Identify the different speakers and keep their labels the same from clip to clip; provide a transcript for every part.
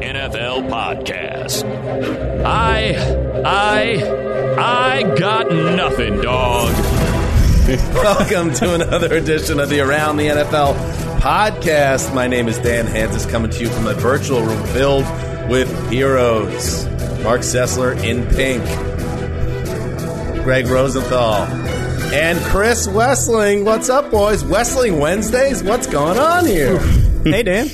Speaker 1: NFL podcast. I got nothing, dog.
Speaker 2: Welcome to another edition of the Around the NFL podcast. My name is Dan Hansis, coming to you from a virtual room filled with heroes. Mark Sessler in pink, Greg Rosenthal, and Chris Wessling. What's up, boys? Wessling Wednesdays? What's going on here?
Speaker 3: Hey, Dan.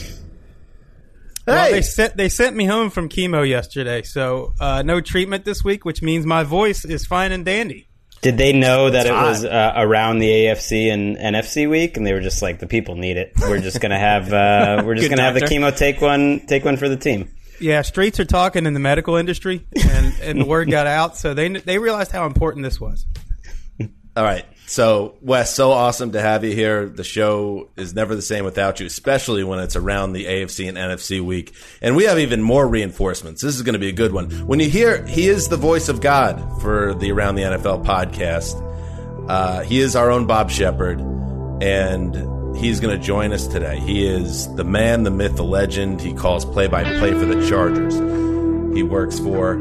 Speaker 2: Hey.
Speaker 3: Well, they sent me home from chemo yesterday, so no treatment this week, which means my voice is fine and dandy.
Speaker 4: Did they know that it was around the AFC and NFC week, and they were just like, the people need it. We're just gonna have have the chemo take one for the team.
Speaker 3: Yeah, streets are talking in the medical industry, and the word got out, so they realized how important this was.
Speaker 2: All right. So, Wes, so awesome to have you here. The show is never the same without you, especially when it's around the AFC and NFC week. And we have even more reinforcements. This is going to be a good one. When you hear he is the voice of God for the Around the NFL podcast, he is our own Bob Shepard, and he's going to join us today. He is the man, the myth, the legend. He calls play-by-play for the Chargers. He works for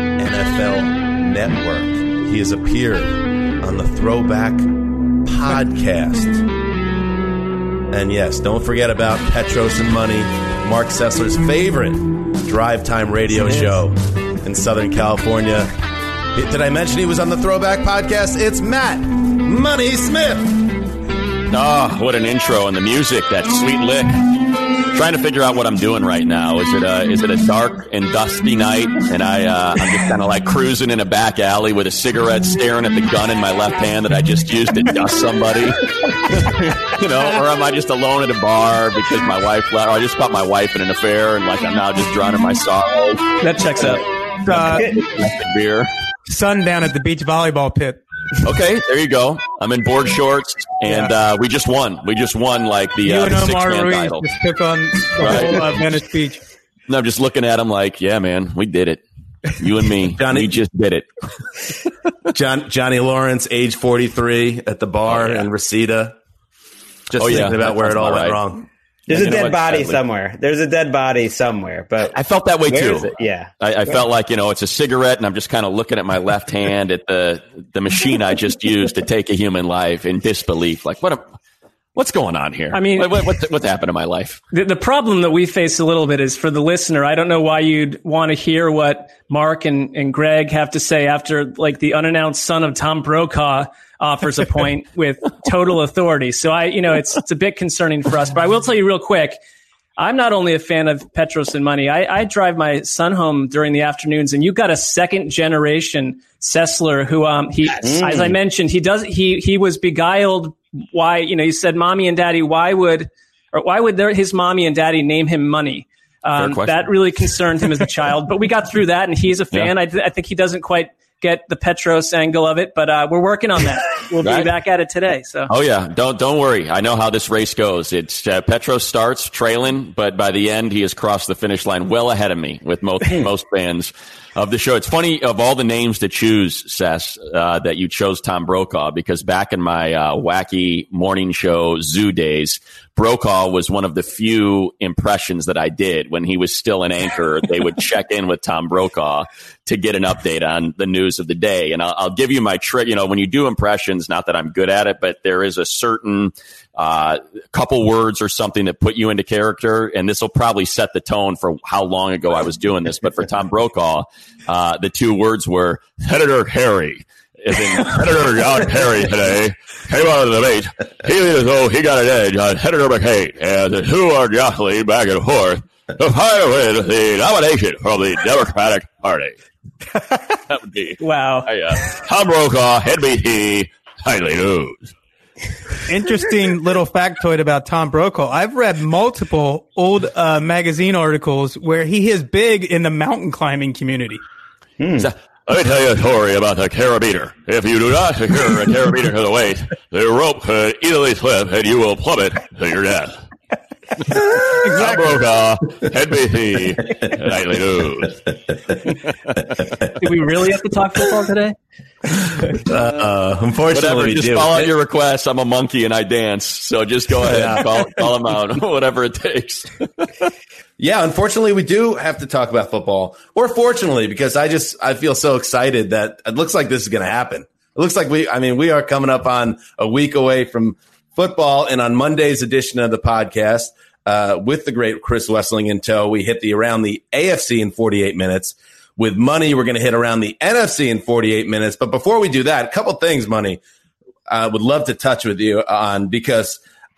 Speaker 2: NFL Network. He has appeared on the Throwback podcast. And yes, don't forget about Petros and Money, Mark Sessler's favorite drive time radio show in Southern California. Did I mention he was on the Throwback podcast? It's Matt Money Smith.
Speaker 1: Oh, what an intro, and the music, that sweet lick. Trying to figure out what I'm doing right now. Is it a dark and dusty night, and I'm just kind of like cruising in a back alley with a cigarette, staring at the gun in my left hand that I just used to dust somebody? Or am I just alone at a bar because my wife left? Or I just caught my wife in an affair, and like I'm now just drowning my sorrow.
Speaker 3: That checks out.
Speaker 1: Beer.
Speaker 3: Sundown at the beach volleyball pit.
Speaker 1: Okay, there you go. I'm in board shorts, and we just won. We just won, like, the six-man title.
Speaker 3: Just took on the whole Venice Beach.
Speaker 1: And I'm just looking at him like, yeah, man, we did it. You and me, we just did it.
Speaker 2: Johnny Lawrence, age 43, at the bar in Reseda. Just thinking about where it all went wrong.
Speaker 4: There's a dead body somewhere. There's a dead body somewhere. But
Speaker 1: I felt that way too.
Speaker 4: Yeah.
Speaker 1: I felt like, it's a cigarette, and I'm just kind of looking at my left hand at the machine I just used to take a human life in disbelief. Like, what's going on here?
Speaker 5: I mean,
Speaker 1: what's happened to my life?
Speaker 5: The problem that we face a little bit is, for the listener, I don't know why you'd want to hear what Mark and Greg have to say after, like, the unannounced son of Tom Brokaw offers a point with total authority. So it's a bit concerning for us, but I will tell you real quick, I'm not only a fan of Petros and Money. I drive my son home during the afternoons, and you've got a second generation Sessler who, as I mentioned, he was beguiled. Why, he said, mommy and daddy, why would his mommy and daddy name him Money? That really concerned him as a child, but we got through that, and he's a fan. Yeah. I think he doesn't quite get the Petros angle of it, but we're working on that. We'll be back at it today. So.
Speaker 1: Oh yeah, don't worry. I know how this race goes. It's Petros starts trailing, but by the end he has crossed the finish line well ahead of me with most fans of the show. It's funny, of all the names to choose, Sess, that you chose Tom Brokaw, because back in my wacky morning show Zoo days, Brokaw was one of the few impressions that I did when he was still an anchor. They would check in with Tom Brokaw to get an update on the news of the day. And I'll give you my trick. When you do impressions, not that I'm good at it, but there is a certain couple words or something that put you into character. And this will probably set the tone for how long ago I was doing this. But for Tom Brokaw, the two words were Senator Harry. As in, Senator John Kerry today came out of the debate. He feels as though he got an edge on Senator McCain, and the two are jostling back and forth to find win the nomination from the Democratic Party. That would be
Speaker 5: wow.
Speaker 1: Tom Brokaw, NBC, Nightly News.
Speaker 3: Interesting little factoid about Tom Brokaw. I've read multiple old magazine articles where he is big in the mountain climbing community.
Speaker 1: Let me tell you a story about the carabiner. If you do not secure a carabiner to the waist, the rope could easily slip and you will plummet to your death. Tom Brokaw, NBC, Nightly News.
Speaker 5: Do we really have to talk football today?
Speaker 2: Unfortunately,
Speaker 1: just follow out your requests. I'm a monkey and I dance, so just go ahead and call them out, whatever it takes.
Speaker 2: Yeah, unfortunately, we do have to talk about football. Or fortunately, because I feel so excited that it looks like this is going to happen. It looks like we are coming up on a week away from football. And on Monday's edition of the podcast, with the great Chris Wesseling in tow, we hit around the AFC in 48 minutes. With Money, we're going to hit around the NFC in 48 minutes. But before we do that, a couple things, Money, I would love to touch with you on, because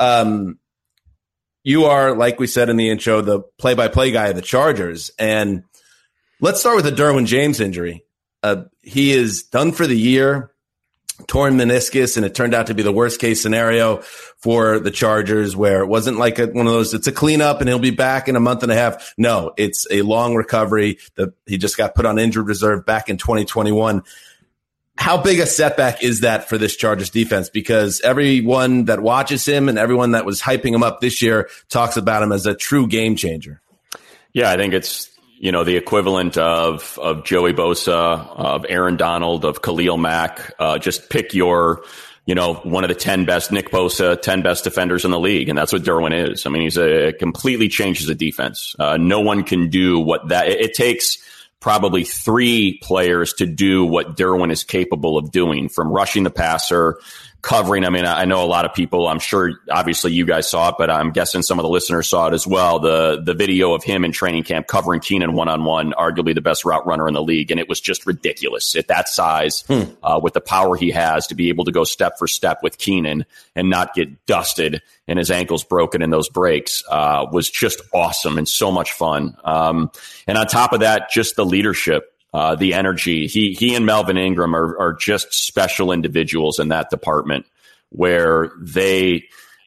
Speaker 2: you are, like we said in the intro, the play-by-play guy of the Chargers. And let's start with the Derwin James injury. He is done for the year, torn meniscus, and it turned out to be the worst-case scenario for the Chargers, where it wasn't like one of those, it's a cleanup and he'll be back in a month and a half. No, it's a long recovery. He just got put on injured reserve back in 2021. How big a setback is that for this Chargers defense? Because everyone that watches him and everyone that was hyping him up this year talks about him as a true game changer.
Speaker 1: Yeah, I think it's, the equivalent of Joey Bosa, of Aaron Donald, of Khalil Mack. Just pick your, one of the 10 best, Nick Bosa, 10 best defenders in the league. And that's what Derwin is. I mean, completely changes the defense. No one can do what it takes. Probably 3 players to do what Derwin is capable of doing, from rushing the passer, covering. I mean, I know a lot of people, I'm sure, obviously you guys saw it, but I'm guessing some of the listeners saw it as well. The video of him in training camp covering Keenan one-on-one, arguably the best route runner in the league. And it was just ridiculous at that size, with the power he has to be able to go step for step with Keenan and not get dusted and his ankles broken in those breaks, was just awesome and so much fun. And on top of that, just the leadership. The energy. He and Melvin Ingram are just special individuals in that department, where when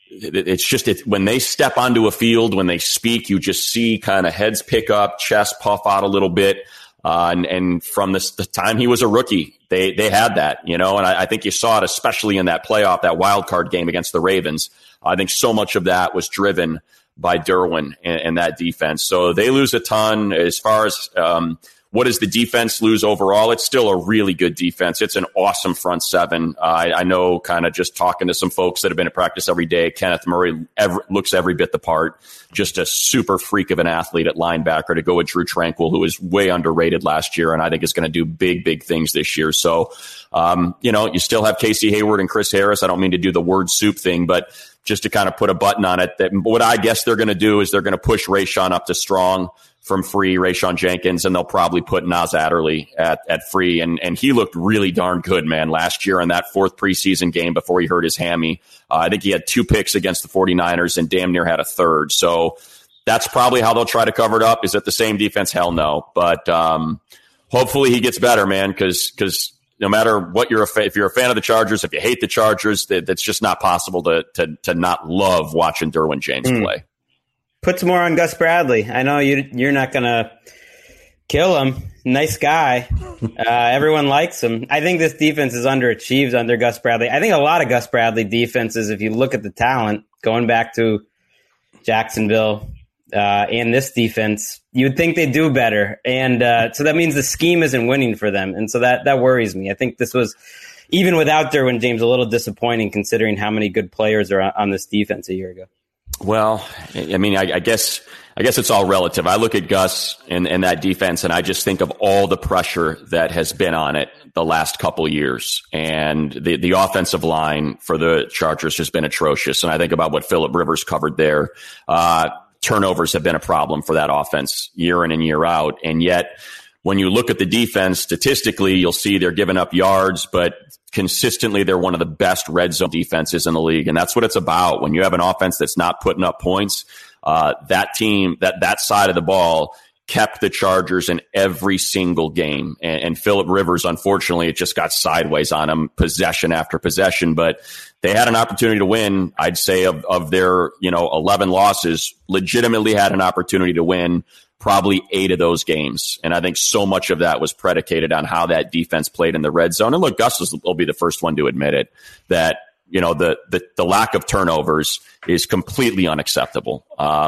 Speaker 1: they step onto a field, when they speak, you just see kind of heads pick up, chest puff out a little bit. And from the time he was a rookie, they had that, and I think you saw it, especially in that wild card game against the Ravens. I think so much of that was driven by Derwin and that defense. So they lose a ton. As far as, what does the defense lose overall? It's still a really good defense. It's an awesome front seven. I know, kind of just talking to some folks that have been at practice every day, Kenneth Murray looks every bit the part. Just a super freak of an athlete at linebacker to go with Drew Tranquill, who was way underrated last year, and I think is going to do big, big things this year. So, you still have Casey Hayward and Chris Harris. I don't mean to do the word soup thing, but just to kind of put a button on it, what I guess they're going to do is they're going to push Rayshawn up to strong from free, Rayshawn Jenkins, and they'll probably put Nas Adderley at free. And he looked really darn good, man, last year in that 4th preseason game before he hurt his hammy. I think he had 2 picks against the 49ers and damn near had a 3rd. So that's probably how they'll try to cover it up. Is it the same defense? Hell no. But hopefully he gets better, man, because no matter what if you're a fan of the Chargers, if you hate the Chargers, that's just not possible to not love watching Derwin James play.
Speaker 4: Puts more on Gus Bradley. I know you're not going to kill him. Nice guy. Everyone likes him. I think this defense is underachieved under Gus Bradley. I think a lot of Gus Bradley defenses, if you look at the talent, going back to Jacksonville and this defense, you would think they do better. And so that means the scheme isn't winning for them. And so that worries me. I think this was, even without Derwin James, a little disappointing considering how many good players are on this defense a year ago.
Speaker 1: Well, I mean, I guess it's all relative. I look at Gus and that defense, and I just think of all the pressure that has been on it the last couple years. And the offensive line for the Chargers has been atrocious. And I think about what Phillip Rivers covered there. Turnovers have been a problem for that offense year in and year out. And yet, when you look at the defense, statistically, you'll see they're giving up yards, but consistently they're one of the best red zone defenses in the league. And that's what it's about. When you have an offense that's not putting up points, that team, that side of the ball kept the Chargers in every single game. And Phillip Rivers, unfortunately, it just got sideways on him, possession after possession. But they had an opportunity to win. I'd say of their 11 losses, legitimately had an opportunity to win probably 8 of those games. And I think so much of that was predicated on how that defense played in the red zone. And look, Gus will be the first one to admit it, that the lack of turnovers is completely unacceptable.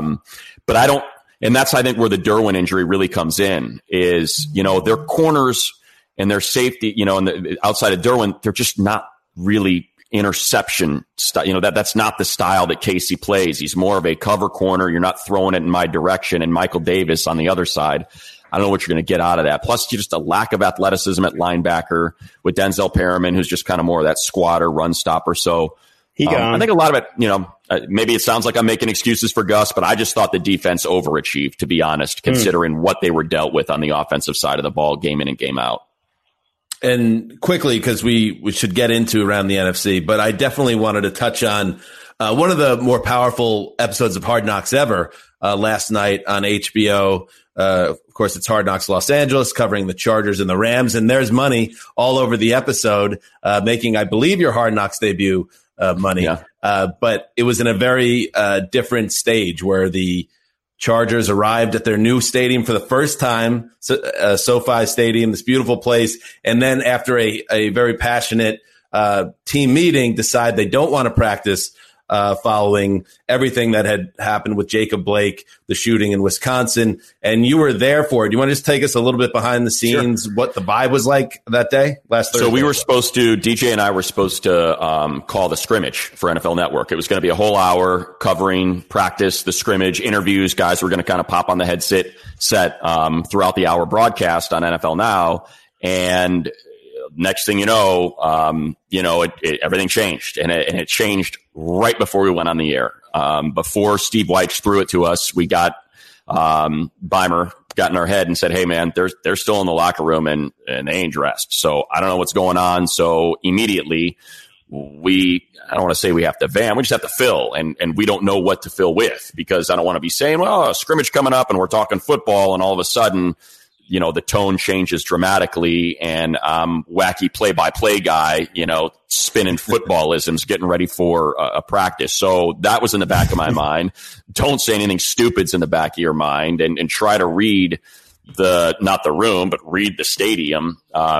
Speaker 1: But I don't. And that's, I think, where the Derwin injury really comes in is, their corners and their safety, and outside of Derwin, they're just not really interception style. That's not the style that Casey plays. He's more of a cover corner. You're not throwing it in my direction. And Michael Davis on the other side, I don't know what you're going to get out of that. Plus, just a lack of athleticism at linebacker with Denzel Perriman, who's just kind of more of that squatter, run stopper. So I think a lot of it, maybe it sounds like I'm making excuses for Gus, but I just thought the defense overachieved, to be honest, considering what they were dealt with on the offensive side of the ball, game in and game out.
Speaker 2: And quickly, because we should get into around the NFC, but I definitely wanted to touch on one of the more powerful episodes of Hard Knocks ever last night on HBO. Of course, it's Hard Knocks Los Angeles, covering the Chargers and the Rams. And there's money all over the episode, making, I believe, your Hard Knocks debut money. Yeah. But it was in a very different stage where the Chargers arrived at their new stadium for the first time, SoFi Stadium, this beautiful place. And then after a very passionate team meeting, decide they don't want to practice following everything that had happened with Jacob Blake, the shooting in Wisconsin. And you were there for it. Do you want to just take us a little bit behind the scenes, what the vibe was like that day, last Thursday?
Speaker 1: So we were supposed to, DJ and I were supposed to call the scrimmage for NFL Network. It was going to be a whole hour covering practice, the scrimmage, interviews. Guys were going to kind of pop on the headset throughout the hour broadcast on NFL Now. And next thing you know, everything changed, and it changed right before we went on the air. Before Steve Weich threw it to us, we got Beimer got in our head and said, "Hey, man, they're still in the locker room and they ain't dressed. So I don't know what's going on." So immediately I don't want to say we have to van, we just have to fill, and we don't know what to fill with, because I don't want to be saying, well, a scrimmage coming up and we're talking football, and all of a sudden, the tone changes dramatically, and wacky play-by-play guy, spinning footballisms, getting ready for a practice. So that was in the back of my mind. Don't say anything stupid's in the back of your mind, and try to read not the room, but read the stadium.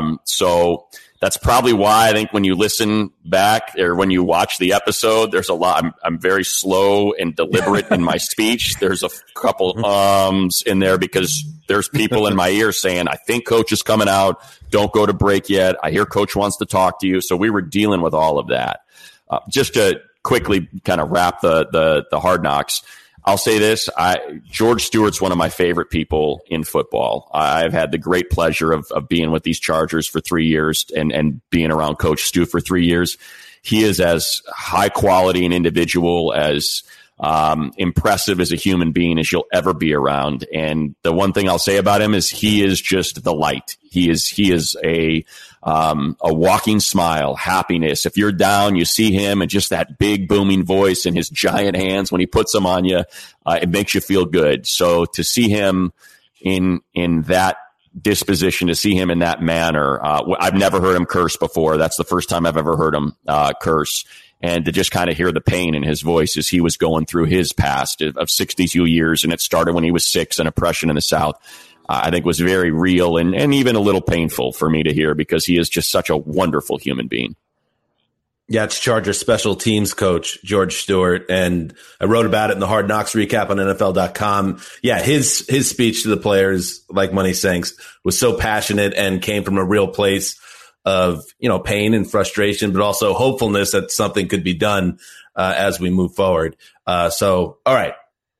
Speaker 1: So that's probably why I think when you listen back or when you watch the episode, there's a lot. I'm very slow and deliberate in my speech. There's a couple ums in there because there's people in my ear saying, I think coach is coming out. Don't go to break yet. I hear coach wants to talk to you. So we were dealing with all of that. Just to quickly kind of wrap the Hard Knocks, I'll say this. George Stewart's one of my favorite people in football. I've had the great pleasure of being with these Chargers for 3 years and being around Coach Stu for 3 years. He is as high quality an individual, as impressive as a human being as you'll ever be around. And the one thing I'll say about him is he is just the light. He is a walking smile, happiness. If you're down, you see him, and just that big booming voice and his giant hands when he puts them on you, it makes you feel good. So to see him in that disposition, to see him in that manner, I've never heard him curse before. That's the first time I've ever heard him curse. And to just kind of hear the pain in his voice as he was going through his past of 62 years, and it started when he was 6, and oppression in the South, I think was very real and even a little painful for me to hear, because he is just such a wonderful human being.
Speaker 2: Yeah, it's Chargers special teams coach, George Stewart. And I wrote about it in the Hard Knocks recap on NFL.com. Yeah, his speech to the players, like Money Sanks, was so passionate and came from a real place of, pain and frustration, but also hopefulness that something could be done as we move forward. So, all right.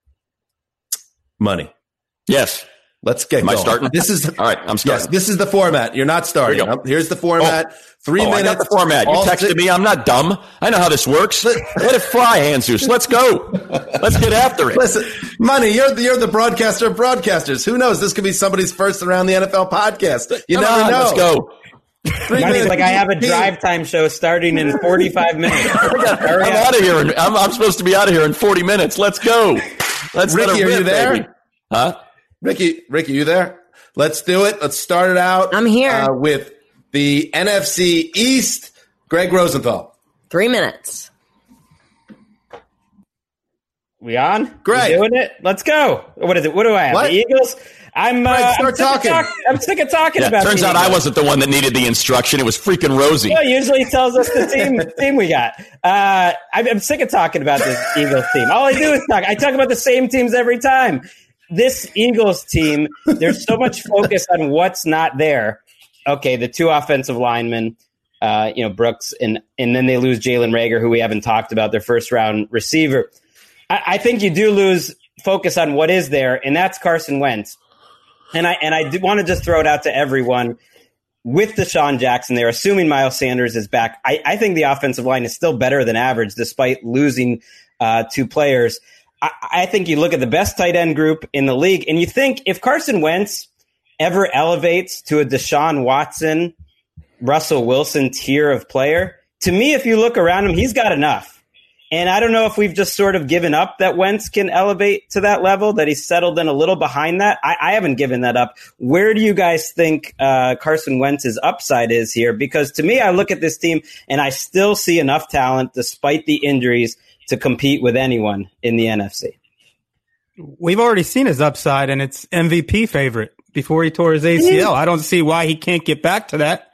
Speaker 2: Money.
Speaker 1: Yes.
Speaker 2: Let's get going.
Speaker 1: Am I starting? All right, I'm starting.
Speaker 2: Yes, this is the format. You're not starting. Here's the format. 3 minutes.
Speaker 1: I got the format. You texted me. I'm not dumb. I know how this works. Let it fly, Jesus. Let's go. Let's get after it.
Speaker 2: Listen, Money, you're the broadcaster of broadcasters. Who knows? This could be somebody's first around the NFL podcast. You never know.
Speaker 1: Let's go.
Speaker 4: Money's like, I have a drive time show starting in 45 minutes.
Speaker 1: I'm out of here. I'm supposed to be out of here in 40 minutes. Let's go. Let's
Speaker 2: Ricky, are you there?
Speaker 1: Baby. Huh?
Speaker 2: Ricky, you there? Let's do it. Let's start it out.
Speaker 6: I'm here.
Speaker 2: With the NFC East, Greg Rosenthal.
Speaker 6: 3 minutes.
Speaker 4: We on?
Speaker 2: Greg.
Speaker 4: We doing it? Let's go. What is it? What do I have?
Speaker 2: What?
Speaker 4: The Eagles? I'm sick of talking about it.
Speaker 1: Turns out I wasn't the one that needed the instruction. It was freaking Rosie.
Speaker 4: Well, usually tells us the team we got. I'm sick of talking about this Eagles team. All I do is talk. I talk about the same teams every time. This Eagles team, there's so much focus on what's not there. Okay, the 2 offensive linemen. Brooks, and then they lose Jalen Reagor, who we haven't talked about, their first round receiver. I think you do lose focus on what is there, and that's Carson Wentz. And I do want to just throw it out to everyone. With Deshaun Jackson there, assuming Miles Sanders is back, I think the offensive line is still better than average despite losing 2 players. I think you look at the best tight end group in the league, and you think if Carson Wentz ever elevates to a Deshaun Watson, Russell Wilson tier of player, to me, if you look around him, he's got enough. And I don't know if we've just sort of given up that Wentz can elevate to that level, that he's settled in a little behind that. I haven't given that up. Where do you guys think Carson Wentz's upside is here? Because to me, I look at this team and I still see enough talent, despite the injuries, to compete with anyone in the NFC.
Speaker 3: We've already seen his upside, and it's MVP favorite before he tore his ACL. I don't see why he can't get back to that.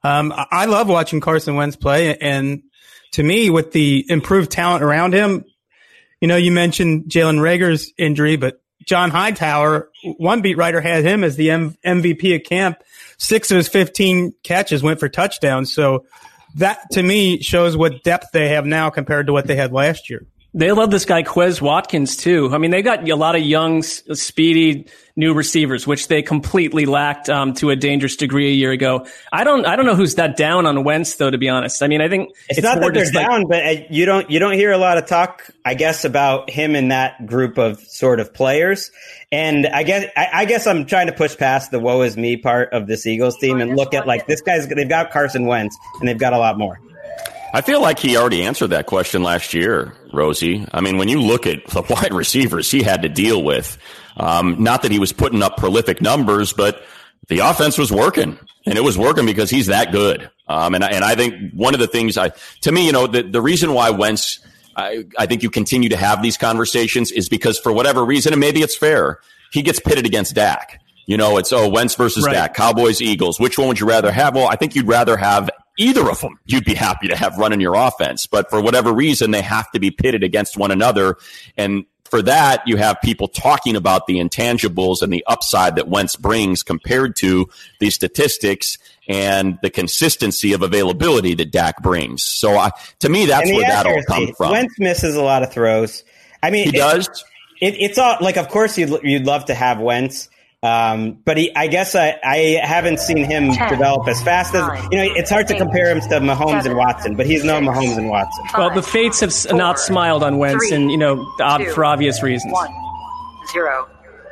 Speaker 3: I love watching Carson Wentz play, and to me, with the improved talent around him, you mentioned Jalen Reagor's injury, but John Hightower, one beat writer, had him as the MVP of camp. 6 of his 15 catches went for touchdowns. So that, to me, shows what depth they have now compared to what they had last year.
Speaker 5: They love this guy, Quez Watkins, too. I mean, they got a lot of young, speedy new receivers, which they completely lacked to a dangerous degree a year ago. I don't know who's that down on Wentz, though, to be honest. I mean, I think
Speaker 4: it's not that they're down, but you don't hear a lot of talk, I guess, about him in that group of sort of players. And I guess I'm trying to push past the woe is me part of this Eagles team and look at, like, they've got Carson Wentz and they've got a lot more.
Speaker 1: I feel like he already answered that question last year, Rosie. I mean, when you look at the wide receivers he had to deal with, not that he was putting up prolific numbers, but the offense was working, and it was working because he's that good. And I think one of the things to me, the reason why Wentz, I think you continue to have these conversations is because for whatever reason, and maybe it's fair, he gets pitted against Dak. It's Wentz versus Dak, Cowboys, Eagles. Which one would you rather have? Well, I think you'd rather have either of them. You'd be happy to have running your offense, but for whatever reason, they have to be pitted against one another. And for that, you have people talking about the intangibles and the upside that Wentz brings compared to the statistics and the consistency of availability that Dak brings. So to me, that's where that all comes from.
Speaker 4: Wentz misses a lot of throws. I mean,
Speaker 1: he does.
Speaker 4: It's all like, of course, you'd love to have Wentz. But I guess I haven't seen him develop as fast as, it's hard to compare him to Mahomes and Watson, but he's no Mahomes and Watson.
Speaker 5: Well, the fates have not smiled on Wentz, and, for obvious reasons.
Speaker 6: 1, 0.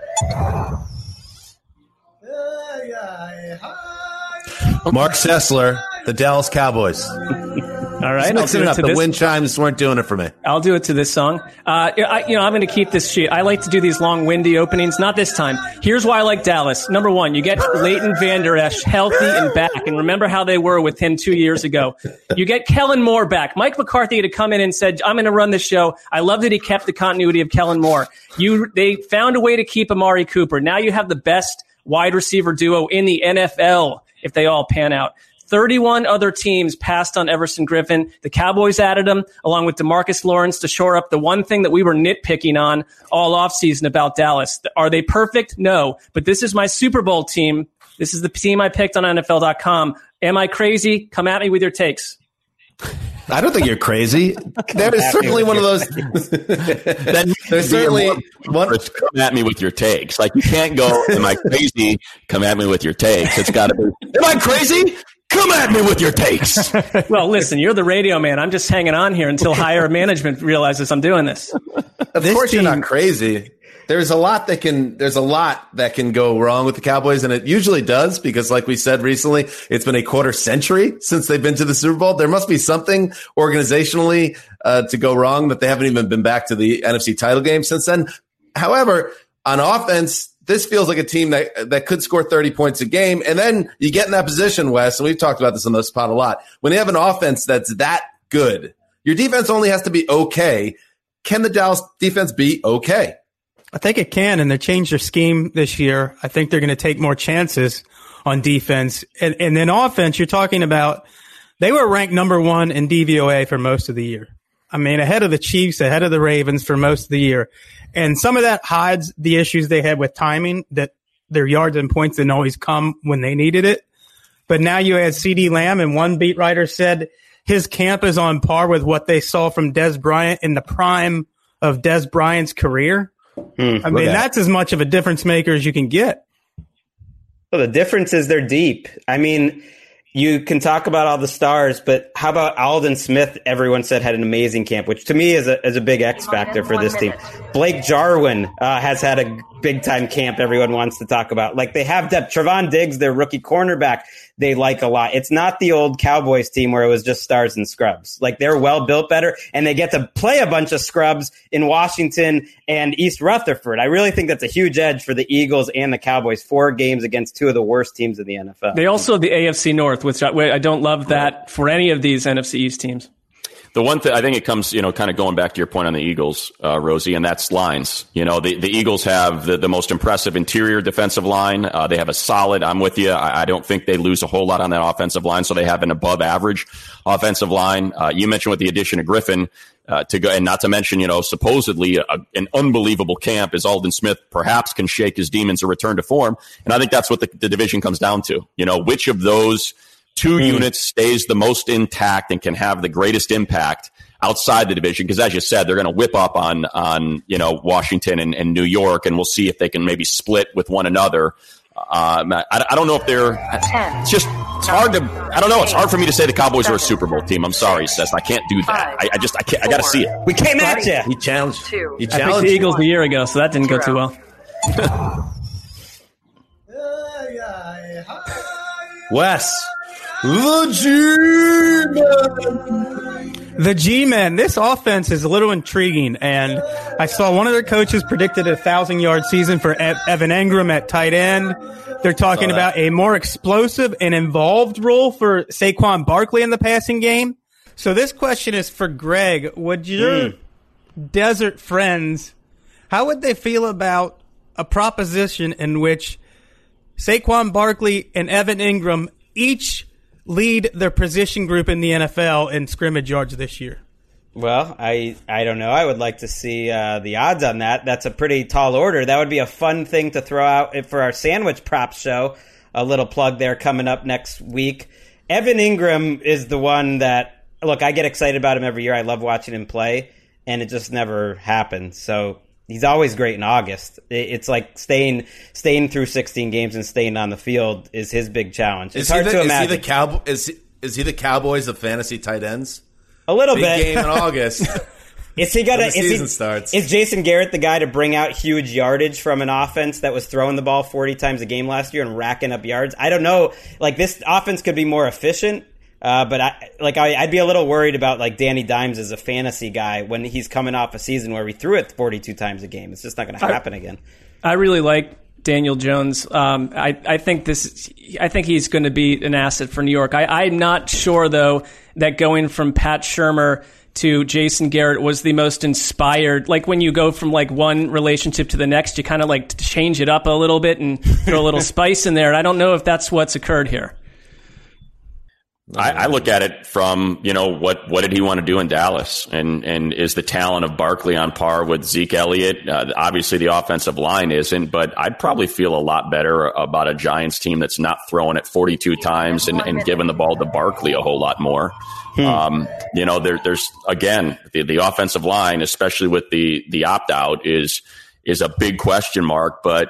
Speaker 2: Mark Sessler, the Dallas Cowboys.
Speaker 5: All right,
Speaker 2: I'll do it to the wind chimes weren't doing it for me.
Speaker 5: I'll do it to this song. I'm going to keep this sheet. I like to do these long, windy openings. Not this time. Here's why I like Dallas. Number one, you get Leighton Vander Esch healthy and back, and remember how they were with him 2 years ago. You get Kellen Moore back. Mike McCarthy had to come in and said, "I'm going to run this show." I love that he kept the continuity of Kellen Moore. They found a way to keep Amari Cooper. Now you have the best wide receiver duo in the NFL if they all pan out. 31 other teams passed on Everson Griffin. The Cowboys added him, along with DeMarcus Lawrence, to shore up the one thing that we were nitpicking on all offseason about Dallas. Are they perfect? No. But this is my Super Bowl team. This is the team I picked on NFL.com. Am I crazy? Come at me with your takes.
Speaker 2: I don't think you're crazy. That is certainly one of those. There's certainly one.
Speaker 1: Come at me with your takes. Like, you can't go, "Am I crazy? Come at me with your takes." It's got to be, "Am I crazy? Come at me with your takes."
Speaker 5: Well, listen, you're the radio man. I'm just hanging on here until higher management realizes I'm doing this.
Speaker 2: Of course, you're not crazy. There's a lot that can go wrong with the Cowboys, and it usually does because, like we said recently, it's been a quarter century since they've been to the Super Bowl. There must be something organizationally to go wrong that they haven't even been back to the NFC title game since then. However, on offense, this feels like a team that could score 30 points a game. And then you get in that position, Wes, and we've talked about this on this pod a lot. When you have an offense that's that good, your defense only has to be okay. Can the Dallas defense be okay?
Speaker 3: I think it can, and they changed their scheme this year. I think they're going to take more chances on defense. And then offense, you're talking about, they were ranked number 1 in DVOA for most of the year. I mean, ahead of the Chiefs, ahead of the Ravens for most of the year. And some of that hides the issues they had with timing, that their yards and points didn't always come when they needed it. But now you add CD Lamb, and one beat writer said his camp is on par with what they saw from Des Bryant in the prime of Des Bryant's career. I mean, that's as much of a difference maker as you can get.
Speaker 4: Well, the difference is they're deep. I mean, you can talk about all the stars, but how about Aldon Smith? Everyone said had an amazing camp, which to me is a big X factor for this team. Blake Jarwin has had a big time camp. Everyone wants to talk about. Like, they have depth. Trevon Diggs, their rookie cornerback, they like a lot. It's not the old Cowboys team where it was just stars and scrubs. Like, they're well built better, and they get to play a bunch of scrubs in Washington and East Rutherford. I really think that's a huge edge for the Eagles and the Cowboys. 4 games against 2 of the worst teams in the NFL.
Speaker 5: They also have the AFC North, which I don't love that for any of these NFC East teams.
Speaker 1: The one thing I think it comes, kind of going back to your point on the Eagles, Rosie, and that's lines. The Eagles have the most impressive interior defensive line. They have a solid, I'm with you. I don't think they lose a whole lot on that offensive line. So they have an above average offensive line. You mentioned with the addition of Griffin, to go, and not to mention, supposedly an unbelievable camp as Aldon Smith perhaps can shake his demons or return to form. And I think that's what the division comes down to. Which of those 2 units stays the most intact and can have the greatest impact outside the division. Because as you said, they're going to whip up on Washington and New York, and we'll see if they can maybe split with one another. I don't know if it's hard to, I don't know. It's hard for me to say the Cowboys are a Super Bowl team. I'm sorry, Seth. I can't do that. I can't. I got to see it.
Speaker 4: We came at you.
Speaker 2: He challenged.
Speaker 5: I picked the Eagles a year ago, so that didn't go too well.
Speaker 2: Wes.
Speaker 3: The G-Men. This offense is a little intriguing, and I saw one of their coaches predicted a 1,000-yard season for Evan Engram at tight end. They're talking about a more explosive and involved role for Saquon Barkley in the passing game. So this question is for Greg. Would your desert friends, how would they feel about a proposition in which Saquon Barkley and Evan Engram each lead their position group in the NFL in scrimmage yards this year?
Speaker 4: Well, I don't know. I would like to see the odds on that. That's a pretty tall order. That would be a fun thing to throw out for our sandwich prop show. A little plug there coming up next week. Evan Engram is the one that, look, I get excited about him every year. I love watching him play, and it just never happens. So he's always great in August. It's like staying through 16 games and staying on the field is his big challenge. It's hard to imagine.
Speaker 2: Is he the Cowboys of fantasy tight ends?
Speaker 4: A little
Speaker 2: big
Speaker 4: bit.
Speaker 2: Game in August.
Speaker 4: Is he gonna?
Speaker 2: Season starts.
Speaker 4: Is Jason Garrett the guy to bring out huge yardage from an offense that was throwing the ball 40 times a game last year and racking up yards? I don't know. Like, this offense could be more efficient. But I'd be a little worried about like Danny Dimes as a fantasy guy when he's coming off a season where we threw it 42 times a game. It's just not going to happen again.
Speaker 5: I really like Daniel Jones. I think he's going to be an asset for New York. I'm not sure though that going from Pat Shurmur to Jason Garrett was the most inspired. Like, when you go from like one relationship to the next, you kind of like change it up a little bit and throw a little spice in there. And I don't know if that's what's occurred here.
Speaker 1: I look at it from, what did he want to do in Dallas? And is the talent of Barkley on par with Zeke Elliott? Obviously the offensive line isn't, but I'd probably feel a lot better about a Giants team that's not throwing it 42 times and giving the ball to Barkley a whole lot more. There's again, the offensive line, especially with the opt-out is a big question mark, but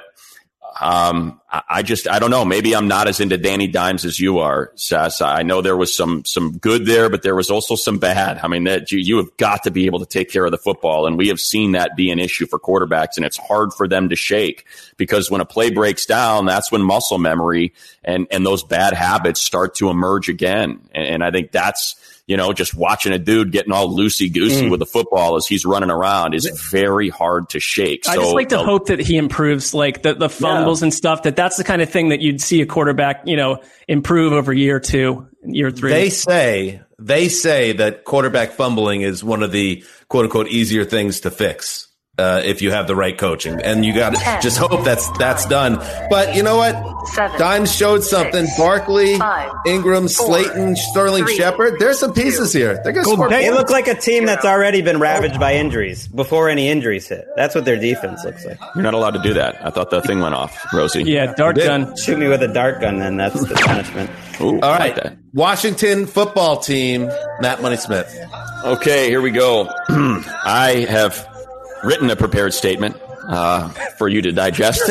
Speaker 1: I don't know. Maybe I'm not as into Danny Dimes as you are, Sess. I know there was some good there, but there was also some bad. I mean, that you have got to be able to take care of the football, and we have seen that be an issue for quarterbacks, and it's hard for them to shake because when a play breaks down, that's when muscle memory and those bad habits start to emerge again. And I think that's, just watching a dude getting all loosey-goosey with the football as he's running around is very hard to shake.
Speaker 5: I just like to hope that he improves, like the fumbles and stuff, that's the kind of thing that you'd see a quarterback, improve over year 2, year 3.
Speaker 2: They say that quarterback fumbling is one of the quote-unquote easier things to fix. if you have the right coaching, and you got to just hope that's done. But you know what? Dimes showed something. Barkley, Ingram, Slayton, Sterling Shepard. There's some pieces here. They're going to score.
Speaker 4: They look like a team that's already been ravaged by injuries before any injuries hit. That's what their defense looks like.
Speaker 1: You're not allowed to do that. I thought the thing went off, Rosie.
Speaker 5: Yeah, dart gun.
Speaker 4: Shoot me with a dart gun, then that's the punishment.
Speaker 1: Ooh,
Speaker 2: All right, like Washington football team, Matt Money Smith.
Speaker 1: Okay, here we go. I have written a prepared statement for you to digest.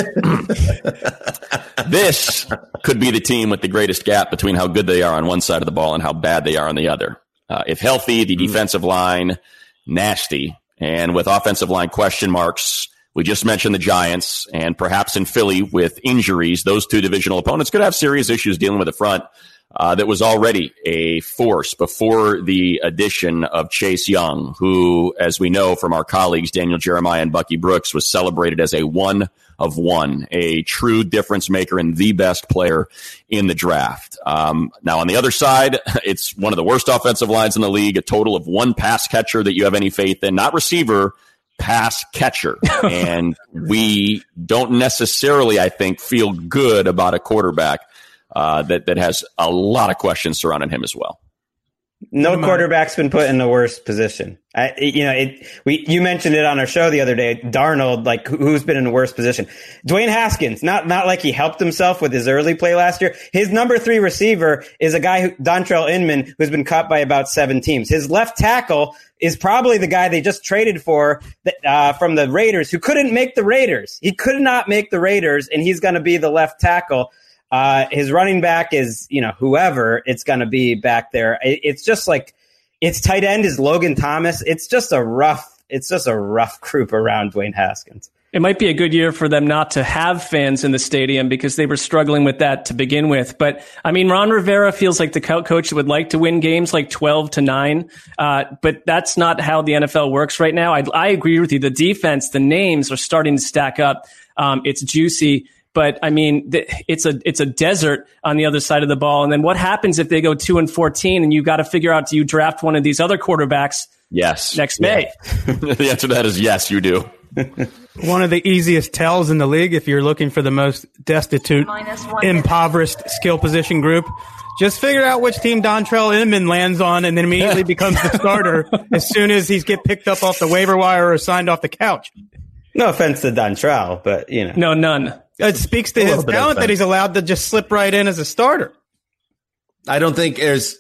Speaker 1: This could be the team with the greatest gap between how good they are on one side of the ball and how bad they are on the other. If healthy, the defensive line, nasty. And with offensive line question marks, we just mentioned the Giants, and perhaps in Philly with injuries, those two divisional opponents could have serious issues dealing with the front. That was already a force before the addition of Chase Young, who, as we know from our colleagues Daniel Jeremiah and Bucky Brooks, was celebrated as a one of one, a true difference maker and the best player in the draft. Now, on the other side, it's one of the worst offensive lines in the league, a total of one pass catcher that you have any faith in, not receiver, pass catcher. And we don't necessarily, I think, feel good about a quarterback that has a lot of questions surrounding him as well.
Speaker 4: No quarterback's been put in the worst position. You mentioned it on our show the other day. Darnold, like, who's been in the worst position? Dwayne Haskins, not like he helped himself with his early play last year. His number 3 receiver is a guy Dontrell Inman, who's been cut by about 7 teams. His left tackle is probably the guy they just traded for from the Raiders, who couldn't make the Raiders. He could not make the Raiders, and he's going to be the left tackle. His running back is, whoever it's going to be back there. It's just like, its tight end is Logan Thomas. It's just a rough group around Dwayne Haskins.
Speaker 5: It might be a good year for them not to have fans in the stadium because they were struggling with that to begin with. But I mean, Ron Rivera feels like the coach that would like to win games like 12-9. But that's not how the NFL works right now. I agree with you. The defense, the names are starting to stack up. It's juicy. But I mean, it's a desert on the other side of the ball. And then what happens if they go 2-14 and you got to figure out, do you draft one of these other quarterbacks?
Speaker 1: Yes.
Speaker 5: Next May.
Speaker 1: The answer to that is yes, you do.
Speaker 3: One of the easiest tells in the league, if you're looking for the most destitute, impoverished skill position group, just figure out which team Dontrell Inman lands on and then immediately becomes the starter as soon as he's get picked up off the waiver wire or signed off the couch.
Speaker 4: No offense to Dontrell, but
Speaker 5: No, none.
Speaker 3: It speaks to his talent that he's allowed to just slip right in as a starter.
Speaker 2: I don't think there's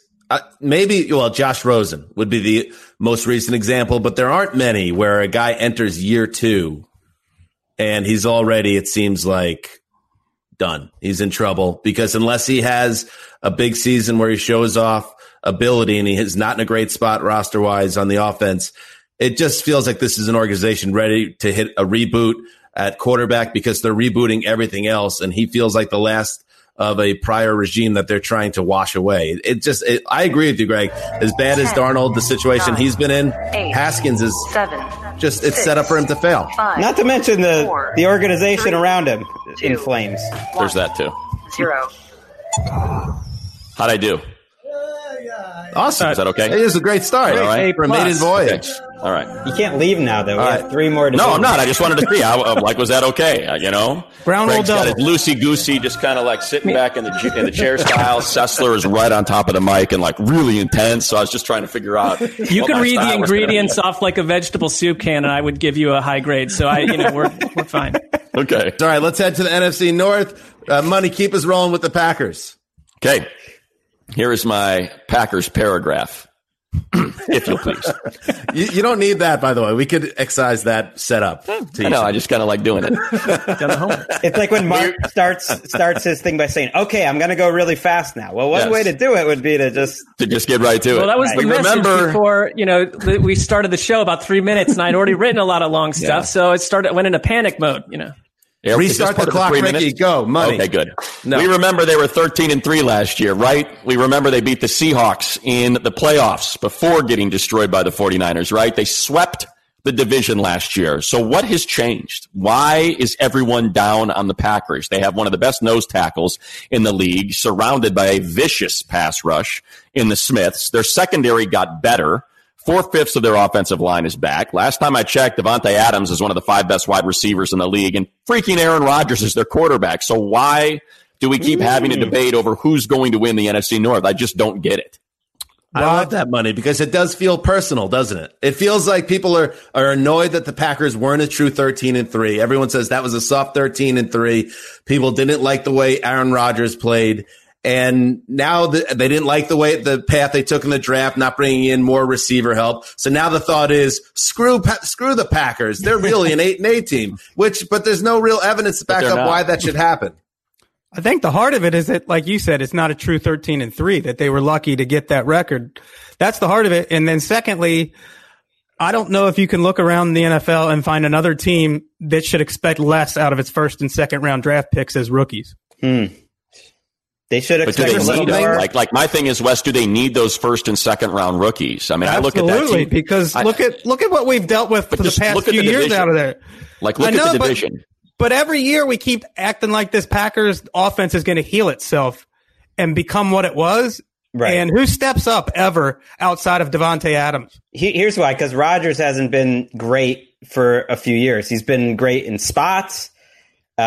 Speaker 2: Josh Rosen would be the most recent example, but there aren't many where a guy enters year 2 and he's already, it seems like, done. He's in trouble because unless he has a big season where he shows off ability and he is not in a great spot roster-wise on the offense, it just feels like this is an organization ready to hit a reboot at quarterback because they're rebooting everything else, and he feels like the last of a prior regime that they're trying to wash away. I agree with you, Greg. As bad as Darnold, the situation he's been in, Haskins is it's set up for him to fail.
Speaker 4: Not to mention the organization around him in flames.
Speaker 1: There's that too.
Speaker 6: 0.
Speaker 1: How'd I do?
Speaker 2: Awesome.
Speaker 1: Is that okay?
Speaker 2: It is a great start.
Speaker 1: All right.
Speaker 2: For a maiden voyage.
Speaker 1: Okay. All right.
Speaker 4: You can't leave now, though. We have 3 more to
Speaker 1: No,
Speaker 4: do.
Speaker 1: I'm not. I just wanted to see. Was that okay?
Speaker 3: Brown
Speaker 1: Greg's
Speaker 3: will
Speaker 1: got
Speaker 3: double.
Speaker 1: it loosey-goosey, just kind of like sitting back in the chair style. Sessler is right on top of the mic and like really intense. So I was just trying to figure out.
Speaker 5: You could read the ingredients off like a vegetable soup can, and I would give you a high grade. So we're fine.
Speaker 1: Okay.
Speaker 2: All right, let's head to the NFC North. Money, keep us rolling with the Packers.
Speaker 1: Okay. Here is my Packers paragraph, if you'll please.
Speaker 2: You don't need that, by the way. We could excise that setup.
Speaker 1: I know. I just kind of like doing it.
Speaker 4: It's like when Mark starts his thing by saying, "Okay, I'm going to go really fast now." Well, one way to do it would be to just
Speaker 1: get right to it.
Speaker 5: Well, that was the message before, we started the show about 3 minutes, and I'd already written a lot of long stuff, so it went into panic mode,
Speaker 1: Yeah,
Speaker 2: restart the clock, Ricky. Go, Money.
Speaker 1: Okay, good.
Speaker 2: No.
Speaker 1: We remember they were 13-3 last year, right? We remember they beat the Seahawks in the playoffs before getting destroyed by the 49ers, right? They swept the division last year. So what has changed? Why is everyone down on the Packers? They have one of the best nose tackles in the league, surrounded by a vicious pass rush in the Smiths. Their secondary got better 4/5 of their offensive line is back. Last time I checked, Davante Adams is one of the 5 best wide receivers in the league, and freaking Aaron Rodgers is their quarterback. So why do we keep having a debate over who's going to win the NFC North? I just don't get it.
Speaker 2: I love that, Money, because it does feel personal, doesn't it? It feels like people are annoyed that the Packers weren't a true 13-3. Everyone says that was a soft 13-3. People didn't like the way Aaron Rodgers played. And now they didn't like the path they took in the draft, not bringing in more receiver help. So now the thought is screw the Packers. They're really an 8-8 team, but there's no real evidence to back up why that should happen.
Speaker 3: I think the heart of it is that, like you said, it's not a true 13-3, that they were lucky to get that record. That's the heart of it. And then secondly, I don't know if you can look around the NFL and find another team that should expect less out of its first and second round draft picks as rookies.
Speaker 4: They should expect a little more.
Speaker 1: Like my thing is, Wes, do they need those first and second round rookies? I mean,
Speaker 3: absolutely,
Speaker 1: I look at that team.
Speaker 3: Because look at what we've dealt with for the past few years out of there.
Speaker 1: Look at the division.
Speaker 3: But every year we keep acting like this Packers offense is going to heal itself and become what it was. Right. And who steps up ever outside of Davante Adams?
Speaker 4: Here's why, because Rodgers hasn't been great for a few years. He's been great in spots. The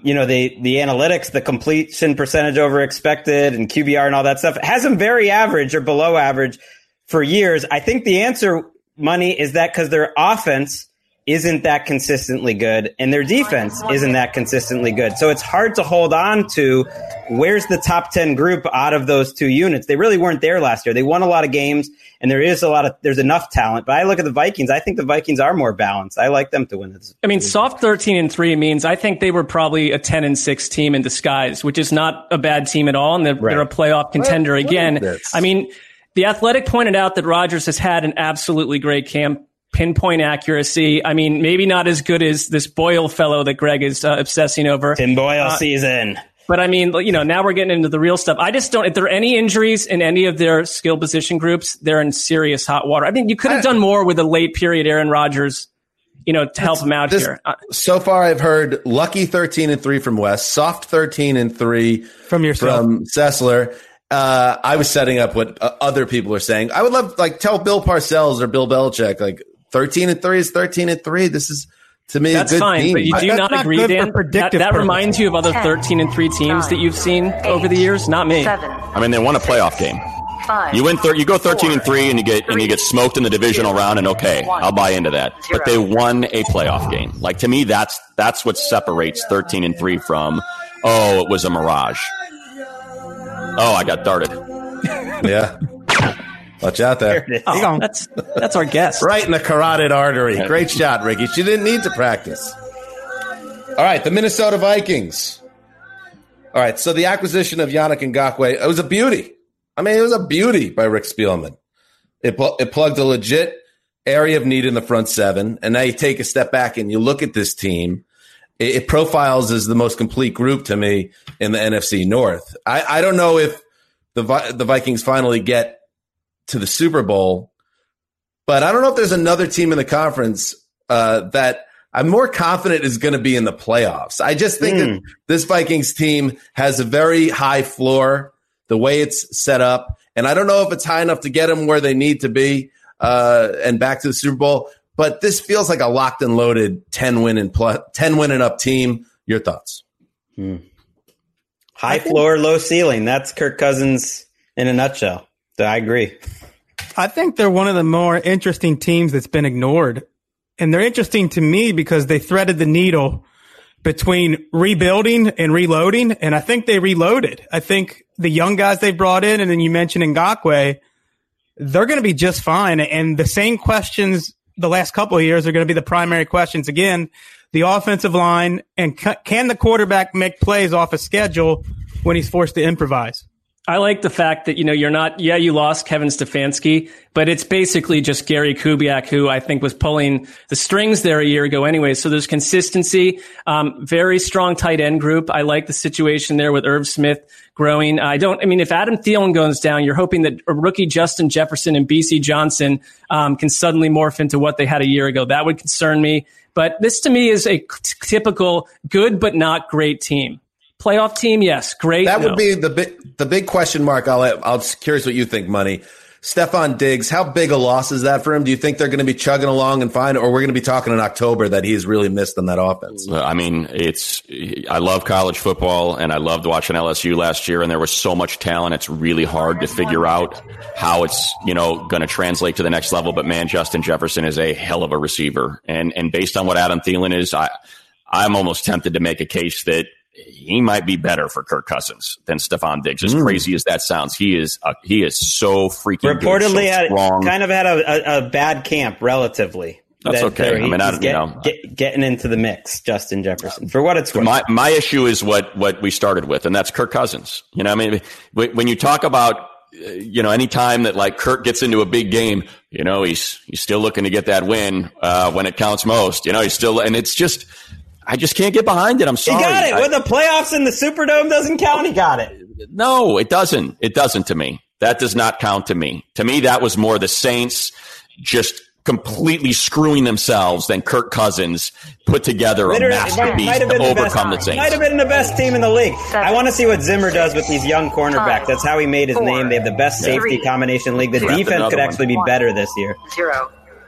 Speaker 4: analytics, the completion percentage over expected and QBR and all that stuff has him very average or below average for years. I think the answer, Money, is that because their offense isn't that consistently good and their defense isn't that consistently good. So it's hard to hold on to where's the top 10 group out of those two units. They really weren't there last year. They won a lot of games and there's enough talent. But I look at the Vikings. I think the Vikings are more balanced. I like them to win this.
Speaker 5: I mean, soft 13-3 means I think they were probably a 10-6 team in disguise, which is not a bad team at all. And they're a playoff contender again. I mean, The Athletic pointed out that Rodgers has had an absolutely great camp. Pinpoint accuracy. I mean, maybe not as good as this Boyle fellow that Greg is obsessing over.
Speaker 4: Tim Boyle season.
Speaker 5: But I mean, now we're getting into the real stuff. I just don't, if there are any injuries in any of their skill position groups, they're in serious hot water. I mean, you could have done more with a late period Aaron Rodgers, to help him out here.
Speaker 2: So far, I've heard lucky 13-3 from Wes, soft 13-3
Speaker 3: from yourself,
Speaker 2: from Sessler. I was setting up what other people are saying. I would love, tell Bill Parcells or Bill Belichick, 13-3 is 13-3. This is, to me,
Speaker 5: that's
Speaker 2: a good
Speaker 5: fine,
Speaker 2: team.
Speaker 5: but you do not agree, Dan? That reminds you of other 13-3 teams that you've seen over the years. Not me.
Speaker 1: I mean, they won a playoff game. You go 13-3 and you get smoked in the divisional round, and okay, I'll buy into that. But they won a playoff game. To me, that's what separates 13-3 from it was a mirage. Oh, I got darted.
Speaker 2: Yeah. Watch out there.
Speaker 5: Oh, that's our guess.
Speaker 2: Right in the carotid artery. Great shot, Ricky. She didn't need to practice. All right, the Minnesota Vikings. All right, so the acquisition of Yannick Ngakoue, it was a beauty. I mean, it was a beauty by Rick Spielman. It plugged a legit area of need in the front seven, and now you take a step back and you look at this team. It profiles as the most complete group to me in the NFC North. I don't know if the Vikings finally get to the Super Bowl, but I don't know if there's another team in the conference that I'm more confident is going to be in the playoffs. I just think that this Vikings team has a very high floor, the way it's set up, and I don't know if it's high enough to get them where they need to be and back to the Super Bowl. But this feels like a locked and loaded 10 win and up team. Your thoughts?
Speaker 4: High floor, low ceiling. That's Kirk Cousins in a nutshell. So I agree.
Speaker 3: I think they're one of the more interesting teams that's been ignored. And they're interesting to me because they threaded the needle between rebuilding and reloading. And I think they reloaded. I think the young guys they brought in, and then you mentioned Ngakoue, they're going to be just fine. And the same questions the last couple of years are going to be the primary questions again. The offensive line, and can the quarterback make plays off a schedule when he's forced to improvise?
Speaker 5: I like the fact that, you're not, you lost Kevin Stefanski, but it's basically just Gary Kubiak, who I think was pulling the strings there a year ago anyway. So there's consistency, very strong tight end group. I like the situation there with Irv Smith growing. If Adam Thielen goes down, you're hoping that a rookie Justin Jefferson and BC Johnson, can suddenly morph into what they had a year ago. That would concern me. But this to me is a typical good, but not great team. Playoff team, yes, great.
Speaker 2: That would be the big question mark. I'm curious what you think, Money. Stefon Diggs, how big a loss is that for him? Do you think they're going to be chugging along and fine, or we're going to be talking in October that he's really missed on that offense?
Speaker 1: I mean, I love college football, and I loved watching LSU last year, and there was so much talent. It's really hard to figure out how it's, going to translate to the next level. But man, Justin Jefferson is a hell of a receiver. And based on what Adam Thielen is, I'm almost tempted to make a case that he might be better for Kirk Cousins than Stefon Diggs. As crazy as that sounds, he is so freaking
Speaker 4: reportedly
Speaker 1: good, so
Speaker 4: had a bad camp relatively.
Speaker 1: That's okay. I mean,
Speaker 4: getting into the mix, Justin Jefferson, for what it's worth.
Speaker 1: My issue is what we started with, and that's Kirk Cousins. I mean, when you talk about any time that like Kirk gets into a big game, he's still looking to get that win when it counts most. He's still, and it's just. I just can't get behind it. I'm sorry.
Speaker 4: He got it. When the playoffs in the Superdome doesn't count, he got it.
Speaker 1: No, it doesn't. It doesn't to me. That does not count to me. To me, that was more the Saints just completely screwing themselves than Kirk Cousins put together a masterpiece to overcome the Saints.
Speaker 4: Might have been the best team in the league. I want to see what Zimmer does with these young cornerbacks. That's how he made his name. They have the best safety combination league. The defense could actually be better this year.
Speaker 6: 0.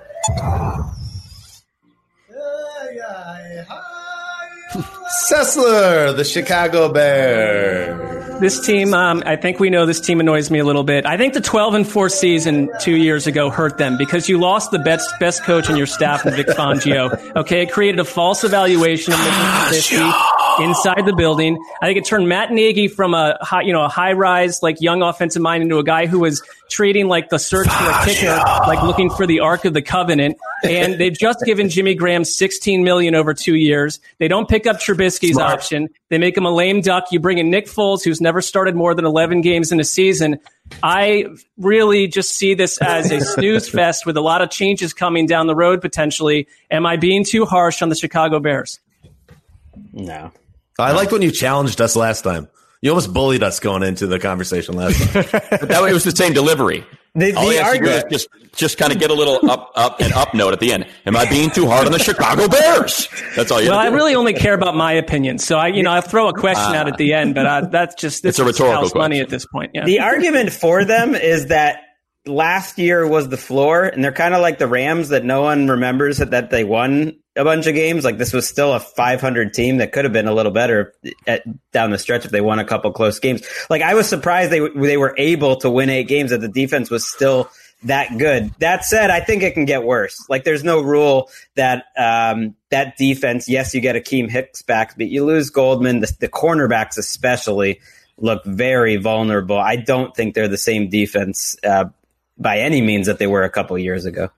Speaker 2: Sessler, the Chicago Bears.
Speaker 5: This team, I think we know this team annoys me a little bit. I think the 12-4 season 2 years ago hurt them because you lost the best coach in your staff in Vic Fangio. Okay, it created a false evaluation of Nick Trubisky inside the building. I think it turned Matt Nagy from a high-rise, like young offensive mind into a guy who was treating like the search for a kicker, like looking for the Ark of the Covenant. And they've just given Jimmy Graham $16 million over 2 years. They don't pick up Trubisky's option. They make him a lame duck. You bring in Nick Foles, who's never started more than 11 games in a season. I really just see this as a snooze fest with a lot of changes coming down the road potentially. Am I being too harsh on the Chicago Bears?
Speaker 4: No.
Speaker 2: I liked when you challenged us last time. You almost bullied us going into the conversation last time.
Speaker 1: But that way it was the same delivery. All you have to do is just kind of get a little up note at the end. Am I being too hard on the Chicago Bears? That's all you have to do.
Speaker 5: I really only care about my opinion. So I'll throw a question out at the end, but it's a rhetorical question. Money at this point. Yeah.
Speaker 4: The argument for them is that last year was the floor, and they're kind of like the Rams that no one remembers that they won a bunch of games. Like this was still a 500 team that could have been a little better down the stretch if they won a couple close games. Like I was surprised they were able to win 8 games, that the defense was still that good. That said, I think it can get worse. Like there's no rule that that defense, yes, you get Akeem Hicks back, but you lose Goldman. The cornerbacks especially look very vulnerable. I don't think they're the same defense by any means that they were a couple years ago.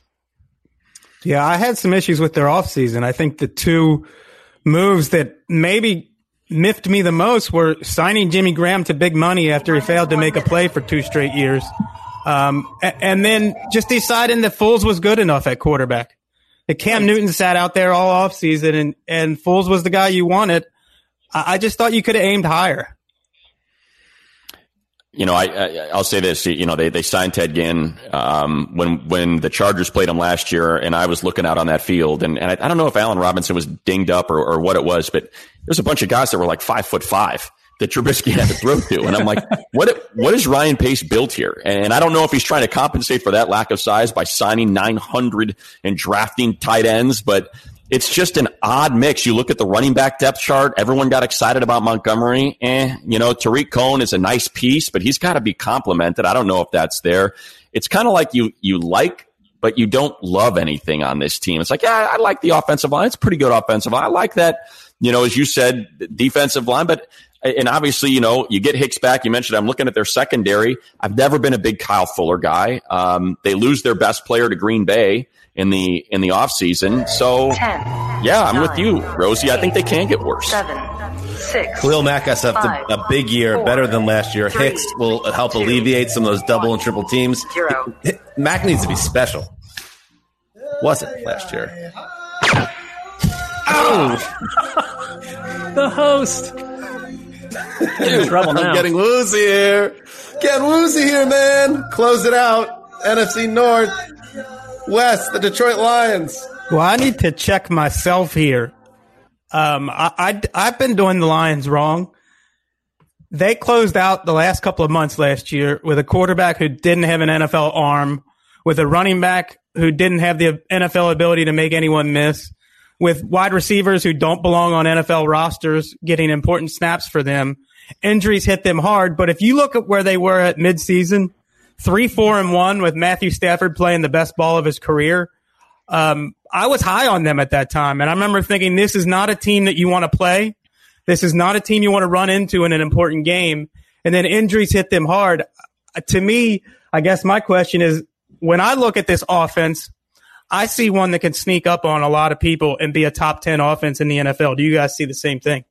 Speaker 3: Yeah, I had some issues with their offseason. I think the two moves that maybe miffed me the most were signing Jimmy Graham to big money after he failed to make a play for 2 straight years. And then just deciding that Foles was good enough at quarterback. That Cam Newton sat out there all offseason and Foles was the guy you wanted. I just thought you could have aimed higher.
Speaker 1: I'll say this. They signed Ted Ginn when the Chargers played him last year, and I was looking out on that field, and I don't know if Allen Robinson was dinged up or what it was, but there's a bunch of guys that were like 5'5" that Trubisky had to throw to, and I'm like, what is Ryan Pace built here? And I don't know if he's trying to compensate for that lack of size by signing 900 and drafting tight ends, but it's just an odd mix. You look at the running back depth chart. Everyone got excited about Montgomery. Tariq Cohen is a nice piece, but he's got to be complimented. I don't know if that's there. It's kind of like you like, but you don't love anything on this team. It's like, yeah, I like the offensive line. It's pretty good offensive line. I like that, as you said, defensive line. And obviously, you get Hicks back. You mentioned I'm looking at their secondary. I've never been a big Kyle Fuller guy. They lose their best player to Green Bay in the offseason. So,
Speaker 6: 10,
Speaker 1: yeah, I'm
Speaker 6: 9,
Speaker 1: with you, Rosie. I think they can get worse.
Speaker 6: 7, 6.
Speaker 2: Khalil Mack has a big year,
Speaker 6: 4,
Speaker 2: better than last year.
Speaker 6: 3,
Speaker 2: Hicks will help
Speaker 6: 2,
Speaker 2: alleviate some of those double and triple teams.
Speaker 6: 0.
Speaker 2: Mack needs to be special. Wasn't last year.
Speaker 5: Oh, the host.
Speaker 2: Dude,
Speaker 5: trouble now.
Speaker 2: I'm getting woozy here. Getting woozy here, man. Close it out. NFC North. West, the Detroit Lions.
Speaker 3: Well, I need to check myself here. I've been doing the Lions wrong. they closed out the last couple of months last year with a quarterback who didn't have an NFL arm, with a running back who didn't have the NFL ability to make anyone miss, with wide receivers who don't belong on NFL rosters getting important snaps for them. Injuries hit them hard, but if you look at where they were at midseason, 3-4-1 with Matthew Stafford playing the best ball of his career, I was high on them at that time. And I remember thinking, this is not a team that you want to play. This is not a team you want to run into in an important game. And then injuries hit them hard. To me, I guess my question is, when I look at this offense, I see one that can sneak up on a lot of people and be a top 10 offense in the NFL. Do you guys see the same thing?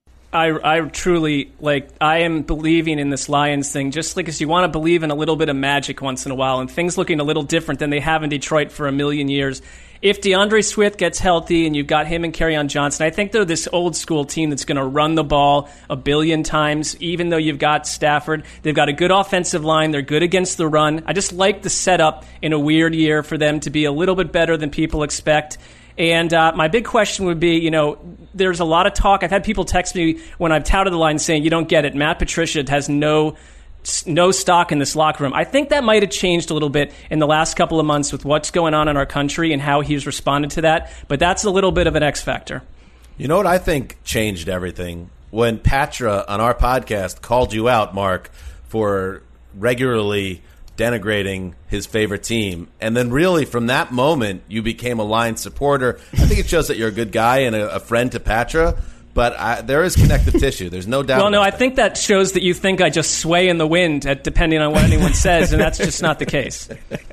Speaker 5: I truly, I am believing in this Lions thing, just because you want to believe in a little bit of magic once in a while, and things looking a little different than they have in Detroit for a million years. If DeAndre Swift gets healthy and you've got him and Kerryon Johnson, I think they're this old school team that's going to run the ball a billion times, even though you've got Stafford. They've got a good offensive line. They're good against the run. I just like the setup in a weird year for them to be a little bit better than people expect. And my big question would be, there's a lot of talk. I've had people text me when I've touted the line saying, you don't get it. Matt Patricia has no stock in this locker room. I think that might have changed a little bit in the last couple of months with what's going on in our country and how he's responded to that. But that's a little bit of an X factor.
Speaker 2: You know what I think changed everything? When Patra on our podcast called you out, Mark, for regularly denigrating his favorite team. And then really from that moment, you became a Lions supporter. I think it shows that you're a good guy and a friend to Patra. But there is connective tissue. There's no doubt.
Speaker 5: Well, no, I think that shows that you think I just sway in the wind depending on what anyone says, and that's just not the case.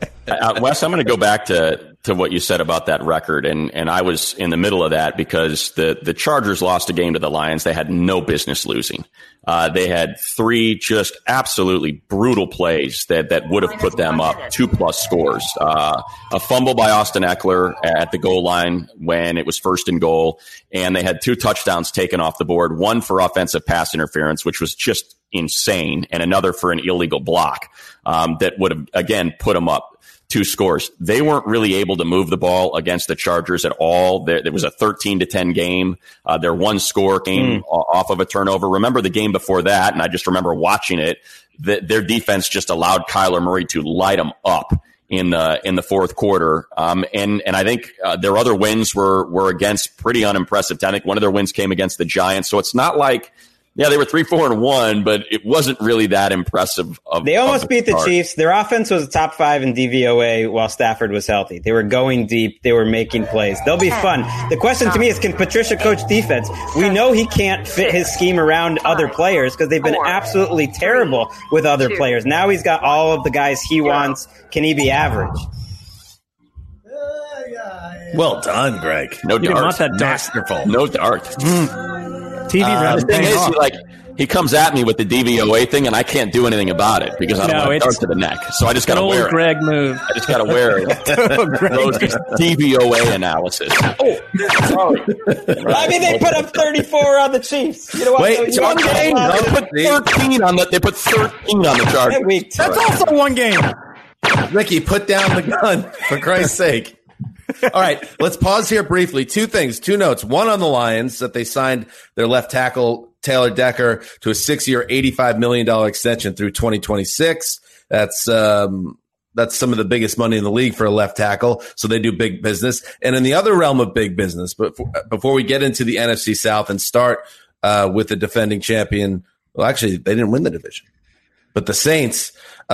Speaker 1: Wes, I'm going to go back to what you said about that record, and I was in the middle of that because the Chargers lost a game to the Lions they had no business losing. They had 3 just absolutely brutal plays that would have put them up 2+ scores. A fumble by Austin Eckler at the goal line when it was 1st and goal, and they had 2 touchdowns taken off the board, one for offensive pass interference, which was just insane, and another for an illegal block that would have, again, put them up 2 scores. They weren't really able to move the ball against the Chargers at all. There was a 13-10 game. Their 1 score came off of a turnover. Remember the game before that, and I just remember watching it, their defense just allowed Kyler Murray to light them up in the fourth quarter. And I think their other wins were against pretty unimpressive. I think one of their wins came against the Giants. So it's not like, yeah, they were 3-4-1, but it wasn't really that impressive.
Speaker 4: They almost beat the Chiefs. Their offense was top 5 in DVOA while Stafford was healthy. They were going deep. They were making plays. They'll be fun. The question to me is, can Patricia coach defense? We know he can't fit his scheme around other players because they've been absolutely terrible with other players. Now he's got all of the guys he wants. Can he be average?
Speaker 2: Well done, Greg.
Speaker 1: No
Speaker 5: You didn't want
Speaker 1: dart.
Speaker 5: that
Speaker 2: Masterful.
Speaker 1: No dart.
Speaker 3: TV
Speaker 1: The thing is, he comes at me with the DVOA thing, and I can't do anything about it because I don't want to dart to the neck. So I just got to
Speaker 5: Old
Speaker 1: wear it.
Speaker 5: Greg move.
Speaker 1: I just got to wear it. DVOA analysis. Oh, sorry.
Speaker 4: I mean, they put up 34 on the Chiefs. You know what?
Speaker 2: Wait,
Speaker 4: So
Speaker 2: one game.
Speaker 1: They put 13 on the. They put 13 on the Chargers.
Speaker 4: week 2.
Speaker 3: That's also 1 game.
Speaker 2: Ricky, put down the gun, for Christ's sake. All right, let's pause here briefly. 2 things, 2 notes. One on the Lions, that they signed their left tackle, Taylor Decker, to a 6-year, $85 million extension through 2026. That's some of the biggest money in the league for a left tackle, so they do big business. And in the other realm of big business, but before we get into the NFC South and start with the defending champion, well, actually, they didn't win the division. But the Saints,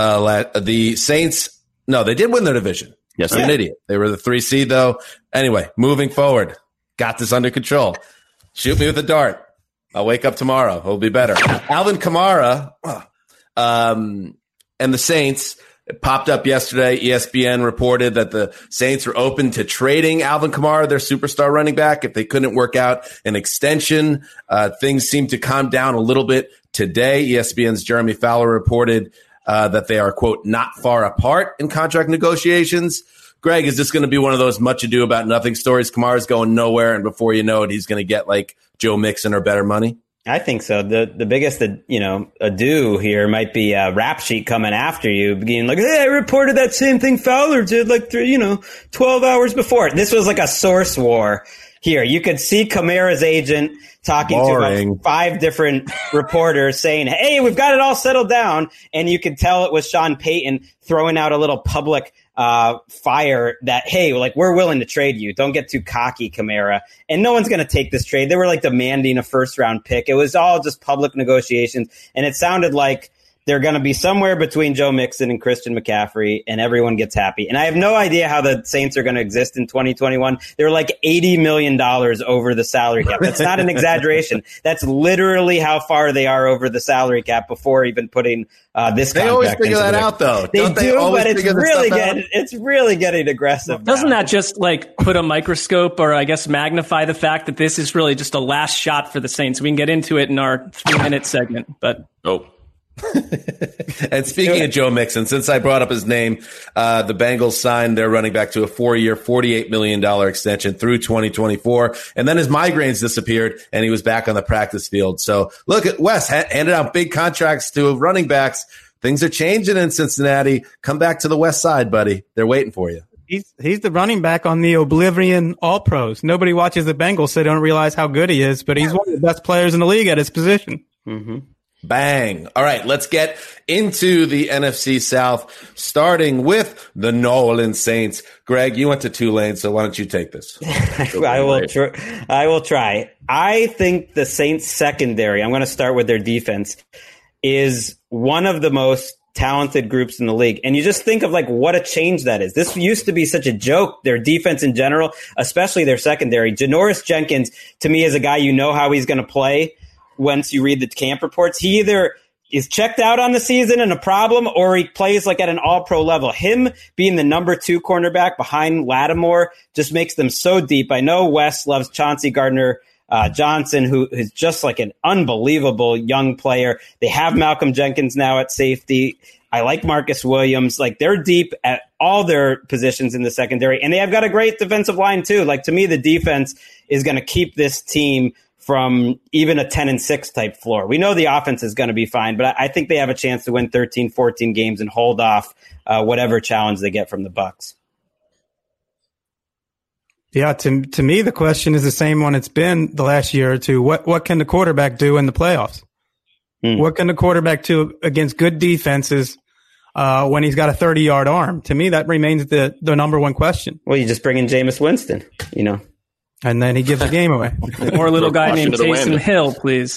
Speaker 2: no, they did win their division.
Speaker 1: Yes,
Speaker 2: I'm an idiot. They were the 3 seed, though. Anyway, moving forward. Got this under control. Shoot me with a dart. I'll wake up tomorrow. It'll be better. Alvin Kamara and the Saints, it popped up yesterday. ESPN reported that the Saints were open to trading Alvin Kamara, their superstar running back, if they couldn't work out an extension. Things seem to calm down a little bit today. ESPN's Jeremy Fowler reported that they are, quote, not far apart in contract negotiations. Greg, is this going to be one of those much ado about nothing stories? Kamara's going nowhere, and before you know it, he's going to get like Joe Mixon or better money?
Speaker 4: I think so. The biggest, ado here might be a rap sheet coming after you, being like, hey, I reported that same thing Fowler did 12 hours before. This was like a source war here. You could see Kamara's agent talking to about 5 different reporters saying, hey, we've got it all settled down. And you could tell it was Sean Payton throwing out a little public fire that, hey, like, we're willing to trade you. Don't get too cocky, Kamara. And no one's going to take this trade. They were like demanding a first-round pick. It was all just public negotiations. And it sounded like they're going to be somewhere between Joe Mixon and Christian McCaffrey, and everyone gets happy. And I have no idea how the Saints are going to exist in 2021. They're like $80 million over the salary cap. That's not an exaggeration. That's literally how far they are over the salary cap before even putting this contract.
Speaker 2: They always figure that out, though.
Speaker 4: They do, but it's really getting aggressive.
Speaker 5: Doesn't that just like put a microscope or I guess magnify the fact that this is really just a last shot for the Saints? We can get into it in our 3-minute segment, but
Speaker 2: And speaking of Joe Mixon, since I brought up his name, the Bengals signed their running back to a 4-year, $48 million extension through 2024. And then his migraines disappeared and he was back on the practice field. So look at Wes handed out big contracts to running backs. Things are changing in Cincinnati. Come back to the West Side, buddy. They're waiting for you.
Speaker 3: He's the running back on the Oblivion All-Pros. Nobody watches the Bengals, so they don't realize how good he is, but he's one of the best players in the league at his position.
Speaker 4: Mm-hmm.
Speaker 2: Bang. All right, let's get into the NFC South, starting with the New Orleans Saints. Greg, you went to Tulane, so why don't you take this?
Speaker 4: I will try. I think the Saints secondary, I'm going to start with their defense, is one of the most talented groups in the league. And you just think of like what a change that is. This used to be such a joke, their defense in general, especially their secondary. Janoris Jenkins, to me, is a guy you know how he's going to play. Once you read the camp reports, he either is checked out on the season and a problem, or he plays like at an all-pro level. Him being the number 2 cornerback behind Lattimore just makes them so deep. I know Wes loves Chauncey Gardner-Johnson, who is just like an unbelievable young player. They have Malcolm Jenkins now at safety. I like Marcus Williams. Like, they're deep at all their positions in the secondary, and they have got a great defensive line too. Like, to me, the defense is going to keep this team from even a 10-6 type floor. We know the offense is going to be fine, but I think they have a chance to win 13, 14 games and hold off whatever challenge they get from the Bucs.
Speaker 3: Yeah, to me, the question is the same one it's been the last year or two. What can the quarterback do in the playoffs? What can the quarterback do against good defenses when he's got a 30-yard arm? To me, that remains the number one question.
Speaker 4: Well, you just bring in Jameis Winston, you know.
Speaker 3: And then he gives the game away.
Speaker 5: Or a little guy named Taysom Hill, please.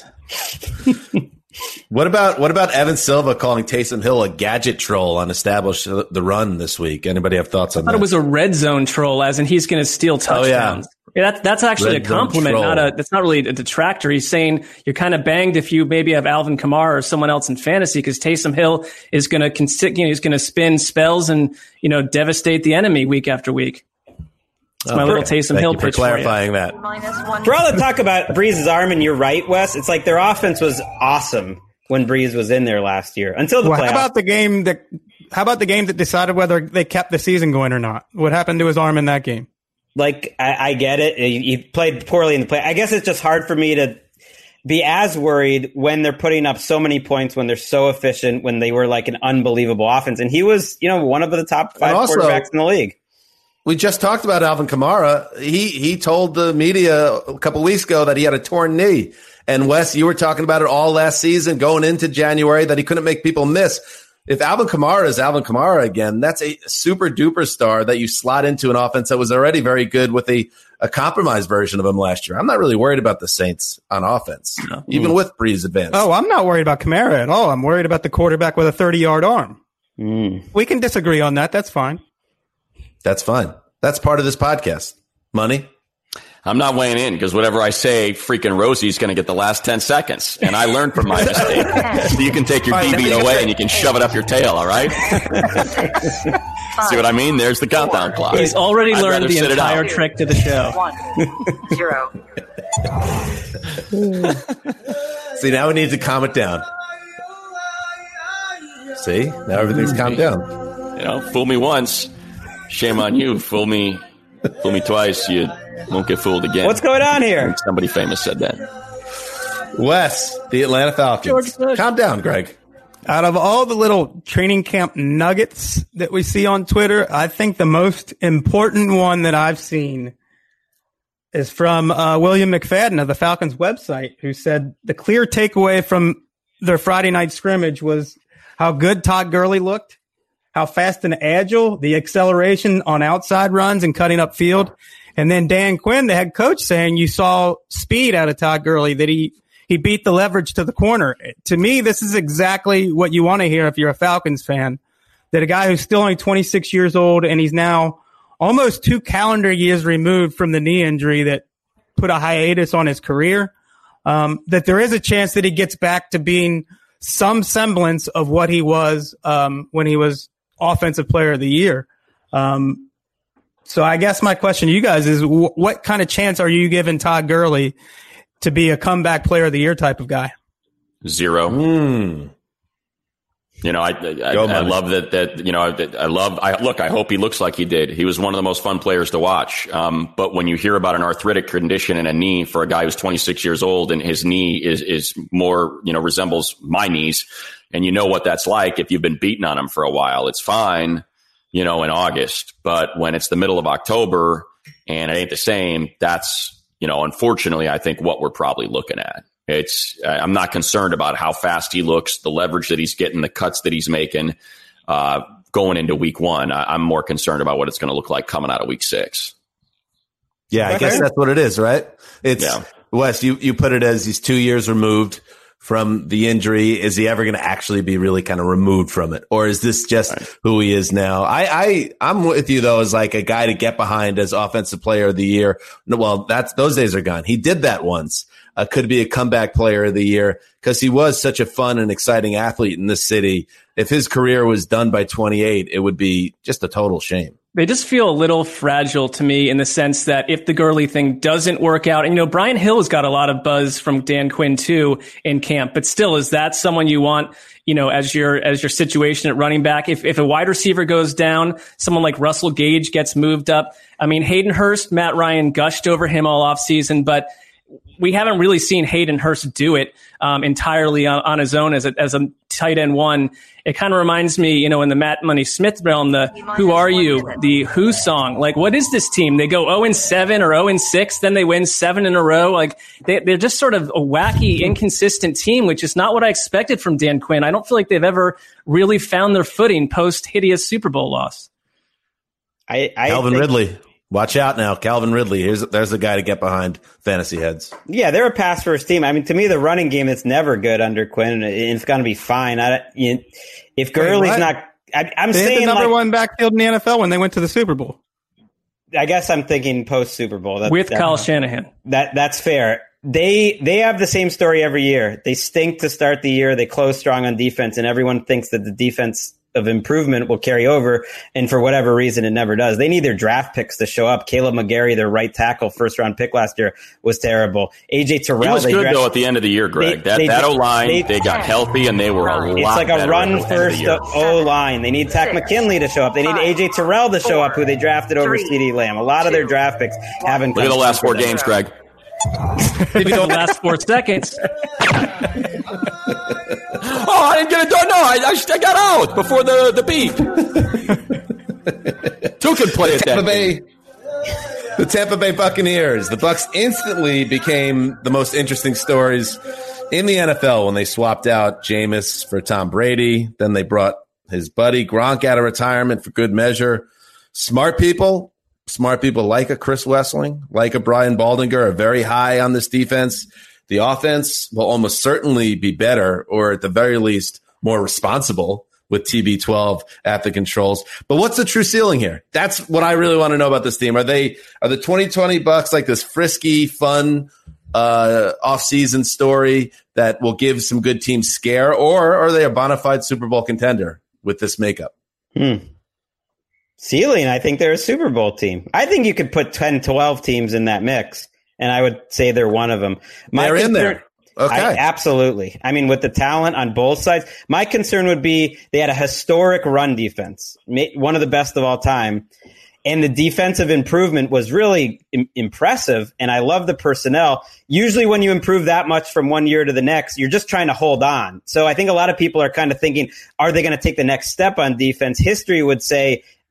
Speaker 2: What about Evan Silva calling Taysom Hill a gadget troll on Establish the Run this week? Anybody have thoughts on that?
Speaker 5: I thought it was a red zone troll, as in he's going to steal touchdowns. Oh, yeah. That's actually red a compliment, that's not really a detractor. He's saying you're kind of banged if you maybe have Alvin Kamara or someone else in fantasy, because Taysom Hill is going to he's going to spin spells and devastate the enemy week after week. It's my little Taysom Hill pitch
Speaker 2: for clarifying that.
Speaker 4: For all the talk about Breeze's arm, and you're right, Wes, it's like their offense was awesome when Breeze was in there last year until the playoffs. How about
Speaker 3: the game that decided whether they kept the season going or not? What happened to his arm in that game?
Speaker 4: Like, I get it. He played poorly in the play. I guess it's just hard for me to be as worried when they're putting up so many points, when they're so efficient, when they were like an unbelievable offense. And he was, one of the top 5 quarterbacks in the league.
Speaker 2: We just talked about Alvin Kamara. He told the media a couple weeks ago that he had a torn knee. And Wes, you were talking about it all last season, going into January, that he couldn't make people miss. If Alvin Kamara is Alvin Kamara again, that's a super duper star that you slot into an offense that was already very good with a compromised version of him last year. I'm not really worried about the Saints on offense, even with Breeze advance.
Speaker 3: Oh, I'm not worried about Kamara at all. I'm worried about the quarterback with a 30-yard arm. We can disagree on that. That's fine.
Speaker 2: That's fine. That's part of this podcast. Money?
Speaker 1: I'm not weighing in because whatever I say, freaking Rosie's going to get the last 10 seconds. And I learned from my mistake. So you can take your DB away and you can shove it up your tail, all right? See what I mean? There's the countdown clock.
Speaker 5: He's already learned the entire trick to the show.
Speaker 6: 1, 0.
Speaker 2: See, now we need to calm it down. See? Now everything's calmed down.
Speaker 1: Fool me once. Shame on you. Fool me twice. You won't get fooled again.
Speaker 4: What's going on here?
Speaker 1: Somebody famous said that.
Speaker 2: Wes, the Atlanta Falcons. Calm down, Greg.
Speaker 3: Out of all the little training camp nuggets that we see on Twitter, I think the most important one that I've seen is from William McFadden of the Falcons website, who said the clear takeaway from their Friday night scrimmage was how good Todd Gurley looked, how fast and agile, the acceleration on outside runs and cutting up field. And then Dan Quinn, the head coach, saying you saw speed out of Todd Gurley, that he beat the leverage to the corner. To me, this is exactly what you want to hear if you're a Falcons fan, that a guy who's still only 26 years old and he's now almost 2 calendar years removed from the knee injury that put a hiatus on his career, that there is a chance that he gets back to being some semblance of what he was when he was Offensive Player of the Year. So I guess my question to you guys is, what kind of chance are you giving Todd Gurley to be a comeback Player of the Year type of guy?
Speaker 1: 0. You know, I love that, you know, I hope he looks like he did. He was one of the most fun players to watch. But when you hear about an arthritic condition in a knee for a guy who's 26 years old and his knee is more, you know, resembles my knees, and you know what that's like if you've been beating on him for a while, it's fine, you know, in August. But when it's the middle of October and it ain't the same, that's, you know, unfortunately, I think what we're probably looking at. I'm not concerned about how fast he looks, the leverage that he's getting, the cuts that he's making going into week 1. I'm more concerned about what it's going to look like coming out of week 6.
Speaker 2: Yeah, I guess that's what it is, right? Wes, you put it as he's 2 years removed from the injury. Is he ever going to actually be really kind of removed from it? Or is this just who he is now? I'm with you, though, as like a guy to get behind as Offensive Player of the Year. Well, those days are gone. He did that once. Could be a comeback Player of the Year because he was such a fun and exciting athlete in this city. If his career was done by 28, it would be just a total shame.
Speaker 5: They just feel a little fragile to me in the sense that if the Gurley thing doesn't work out, and, you know, Brian Hill's got a lot of buzz from Dan Quinn too in camp, but still, is that someone you want, you know, as your situation at running back? If a wide receiver goes down, someone like Russell Gage gets moved up. I mean, Hayden Hurst, Matt Ryan gushed over him all offseason, but we haven't really seen Hayden Hurst do it entirely on his own as a tight end 1. It kind of reminds me, you know, in the Matt Money Smith realm, the "Who Are You?" the Who song. Like, what is this team? They go 0-7 or 0-6, then they win 7 in a row. Like, they're just sort of a wacky, inconsistent team, which is not what I expected from Dan Quinn. I don't feel like they've ever really found their footing post hideous Super Bowl loss.
Speaker 2: Calvin Ridley. Watch out now, Calvin Ridley. There's a guy to get behind, fantasy heads.
Speaker 4: Yeah, they're a pass first team. I mean, to me, the running game is never good under Quinn. It's going to be fine. If Gurley's not, I'm
Speaker 3: they
Speaker 4: saying
Speaker 3: had the number
Speaker 4: like,
Speaker 3: 1 backfield in the NFL when they went to the Super Bowl.
Speaker 4: I guess I'm thinking post Super Bowl
Speaker 5: with Kyle Shanahan.
Speaker 4: That's fair. They have the same story every year. They stink to start the year. They close strong on defense, and everyone thinks that the defense of improvement will carry over, and for whatever reason, it never does. They need their draft picks to show up. Caleb McGarry, their right tackle, first-round pick last year, was terrible. AJ Terrell.
Speaker 1: He was good, though, at the end of the year, Greg. That O-line, they got healthy, and they were a lot better.
Speaker 4: It's like a run-first O-line. They need Takk McKinley to show up. They need AJ Terrell to show up, who they drafted over CeeDee Lamb. A lot of their draft picks haven't come.
Speaker 1: Look at the last 4 games, Greg.
Speaker 5: Maybe the last 4 seconds.
Speaker 1: Oh, I didn't get it done. No, I got out before the beep. 2 can play at that.
Speaker 2: The Tampa Bay Buccaneers. The Bucs instantly became the most interesting stories in the NFL when they swapped out Jameis for Tom Brady. Then they brought his buddy Gronk out of retirement for good measure. Smart people like a Chris Wessling, like a Brian Baldinger, are very high on this defense. The offense will almost certainly be better, or at the very least, more responsible with TB12 at the controls. But what's the true ceiling here? That's what I really want to know about this team. Are the 2020 Bucs like this frisky, fun off-season story that will give some good teams scare, or are they a bona fide Super Bowl contender with this makeup?
Speaker 4: Ceiling, I think they're a Super Bowl team. I think you could put 10, 12 teams in that mix, and I would say they're one of them.
Speaker 2: They're in there. Okay.
Speaker 4: Absolutely. I mean, with the talent on both sides, my concern would be they had a historic run defense, one of the best of all time. And the defensive improvement was really impressive. And I love the personnel. Usually when you improve that much from one year to the next, you're just trying to hold on. So I think a lot of people are kind of thinking, are they going to take the next step on defense? History would say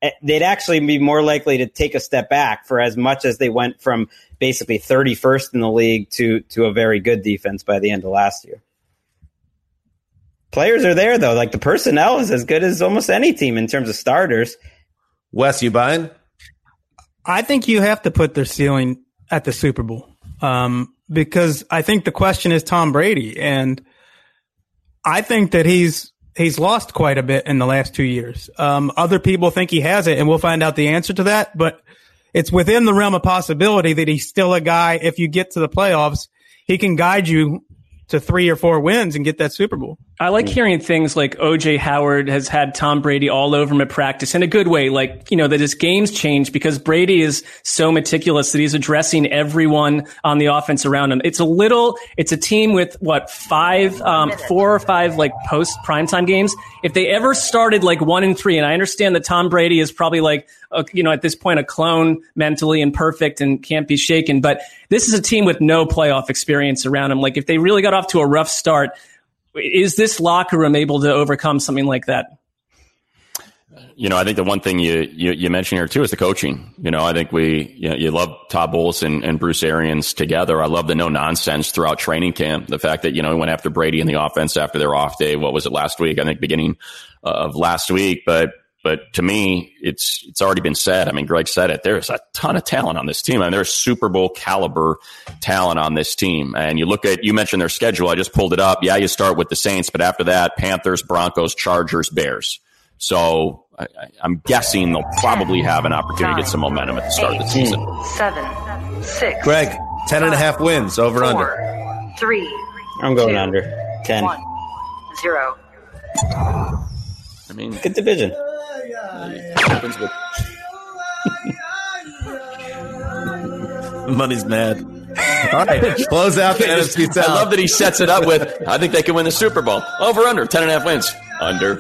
Speaker 4: they'd actually be more likely to take a step back for as much as they went from basically 31st in the league to a very good defense by the end of last year. Players are there, though. Like, the personnel is as good as almost any team in terms of starters.
Speaker 2: Wes, you buying?
Speaker 3: I think you have to put their ceiling at the Super Bowl, because I think the question is Tom Brady, and I think that he's lost quite a bit in the last 2 years. Other people think he has it, and we'll find out the answer to that, but it's within the realm of possibility that he's still a guy. If you get to the playoffs, he can guide you to 3 or 4 wins and get that Super Bowl.
Speaker 5: I like hearing things like O.J. Howard has had Tom Brady all over him at practice in a good way. Like, that his game's changed because Brady is so meticulous that he's addressing everyone on the offense around him. It's a team with 4 or 5 like post primetime games. If they ever started like 1-3, and I understand that Tom Brady is probably like, at this point, a clone mentally and perfect and can't be shaken. But this is a team with no playoff experience around him. Like, if they really got off to a rough start, is this locker room able to overcome something like that?
Speaker 1: I think the one thing you mentioned here too is the coaching. I think you love Todd Bowles and Bruce Arians together. I love the no nonsense throughout training camp. The fact that, he went after Brady in the offense after their off day. What was it last week? I think beginning of last week. But to me, it's already been said. I mean, Greg said it. There's a ton of talent on this team. I mean, there's Super Bowl caliber talent on this team. And you mentioned their schedule. I just pulled it up. Yeah, you start with the Saints, but after that, Panthers, Broncos, Chargers, Bears. So I'm guessing they'll probably have an opportunity to get some momentum at the start of the season.
Speaker 7: 7, 6.
Speaker 2: Greg, 10.5 wins, over
Speaker 7: 4,
Speaker 2: under.
Speaker 7: 3.
Speaker 4: I'm going
Speaker 7: 2,
Speaker 4: under 10.
Speaker 7: 1, 0.
Speaker 1: I mean,
Speaker 4: Good division.
Speaker 2: Money's mad. All right, close out the NFC South.
Speaker 1: I love that he sets it up with, I think they can win the Super Bowl. Over, under, 10.5 wins. Under.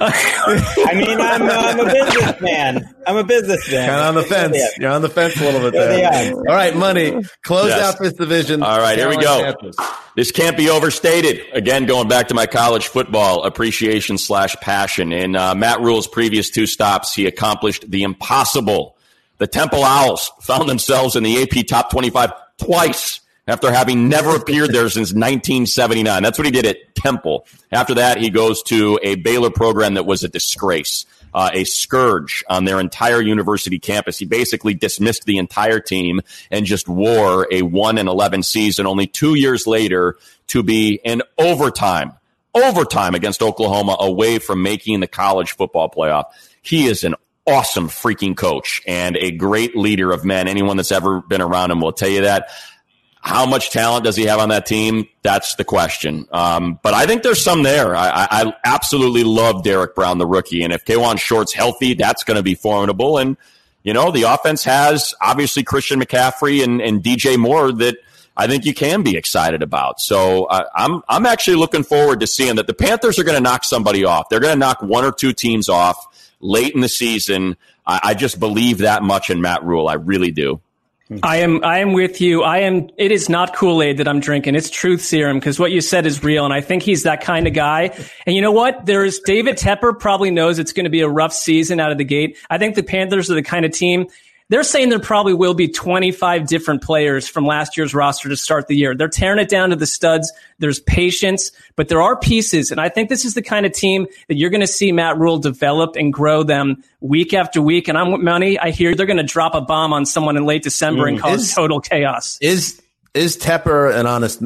Speaker 4: I mean, I'm a businessman. I'm a businessman.
Speaker 2: Kind of on the fence.
Speaker 4: Yeah.
Speaker 2: You're on the fence a little bit there.
Speaker 4: Yeah.
Speaker 2: All right, Money. Close
Speaker 1: Yes.
Speaker 2: out this division.
Speaker 1: All right, here we go.
Speaker 2: Panthers.
Speaker 1: This can't be overstated. Again, going back to my college football appreciation / passion. In Matt Rule's previous 2 stops, he accomplished the impossible. The Temple Owls found themselves in the AP Top 25 twice after having never appeared there since 1979. That's what he did at Temple. After that, he goes to a Baylor program that was a disgrace, a scourge on their entire university campus. He basically dismissed the entire team and just wore a 1-11 season, only 2 years later to be in overtime against Oklahoma away from making the college football playoff. He is an awesome freaking coach and a great leader of men. Anyone that's ever been around him will tell you that. How much talent does he have on that team? That's the question. But I think there's some there. I absolutely love Derek Brown, the rookie. And if Kawann Short's healthy, that's going to be formidable. And, the offense has obviously Christian McCaffrey and DJ Moore that I think you can be excited about. So I'm actually looking forward to seeing that the Panthers are going to knock somebody off. They're going to knock 1 or 2 teams off late in the season. I just believe that much in Matt Rule. I really do.
Speaker 5: I am with you. It is not Kool-Aid that I'm drinking. It's truth serum, because what you said is real. And I think he's that kind of guy. And you know what? David Tepper probably knows it's going to be a rough season out of the gate. I think the Panthers are the kind of team. They're saying there probably will be 25 different players from last year's roster to start the year. They're tearing it down to the studs. There's patience, but there are pieces. And I think this is the kind of team that you're going to see Matt Rule develop and grow them week after week. And I hear they're going to drop a bomb on someone in late December and cause total chaos.
Speaker 2: Is Tepper an honest?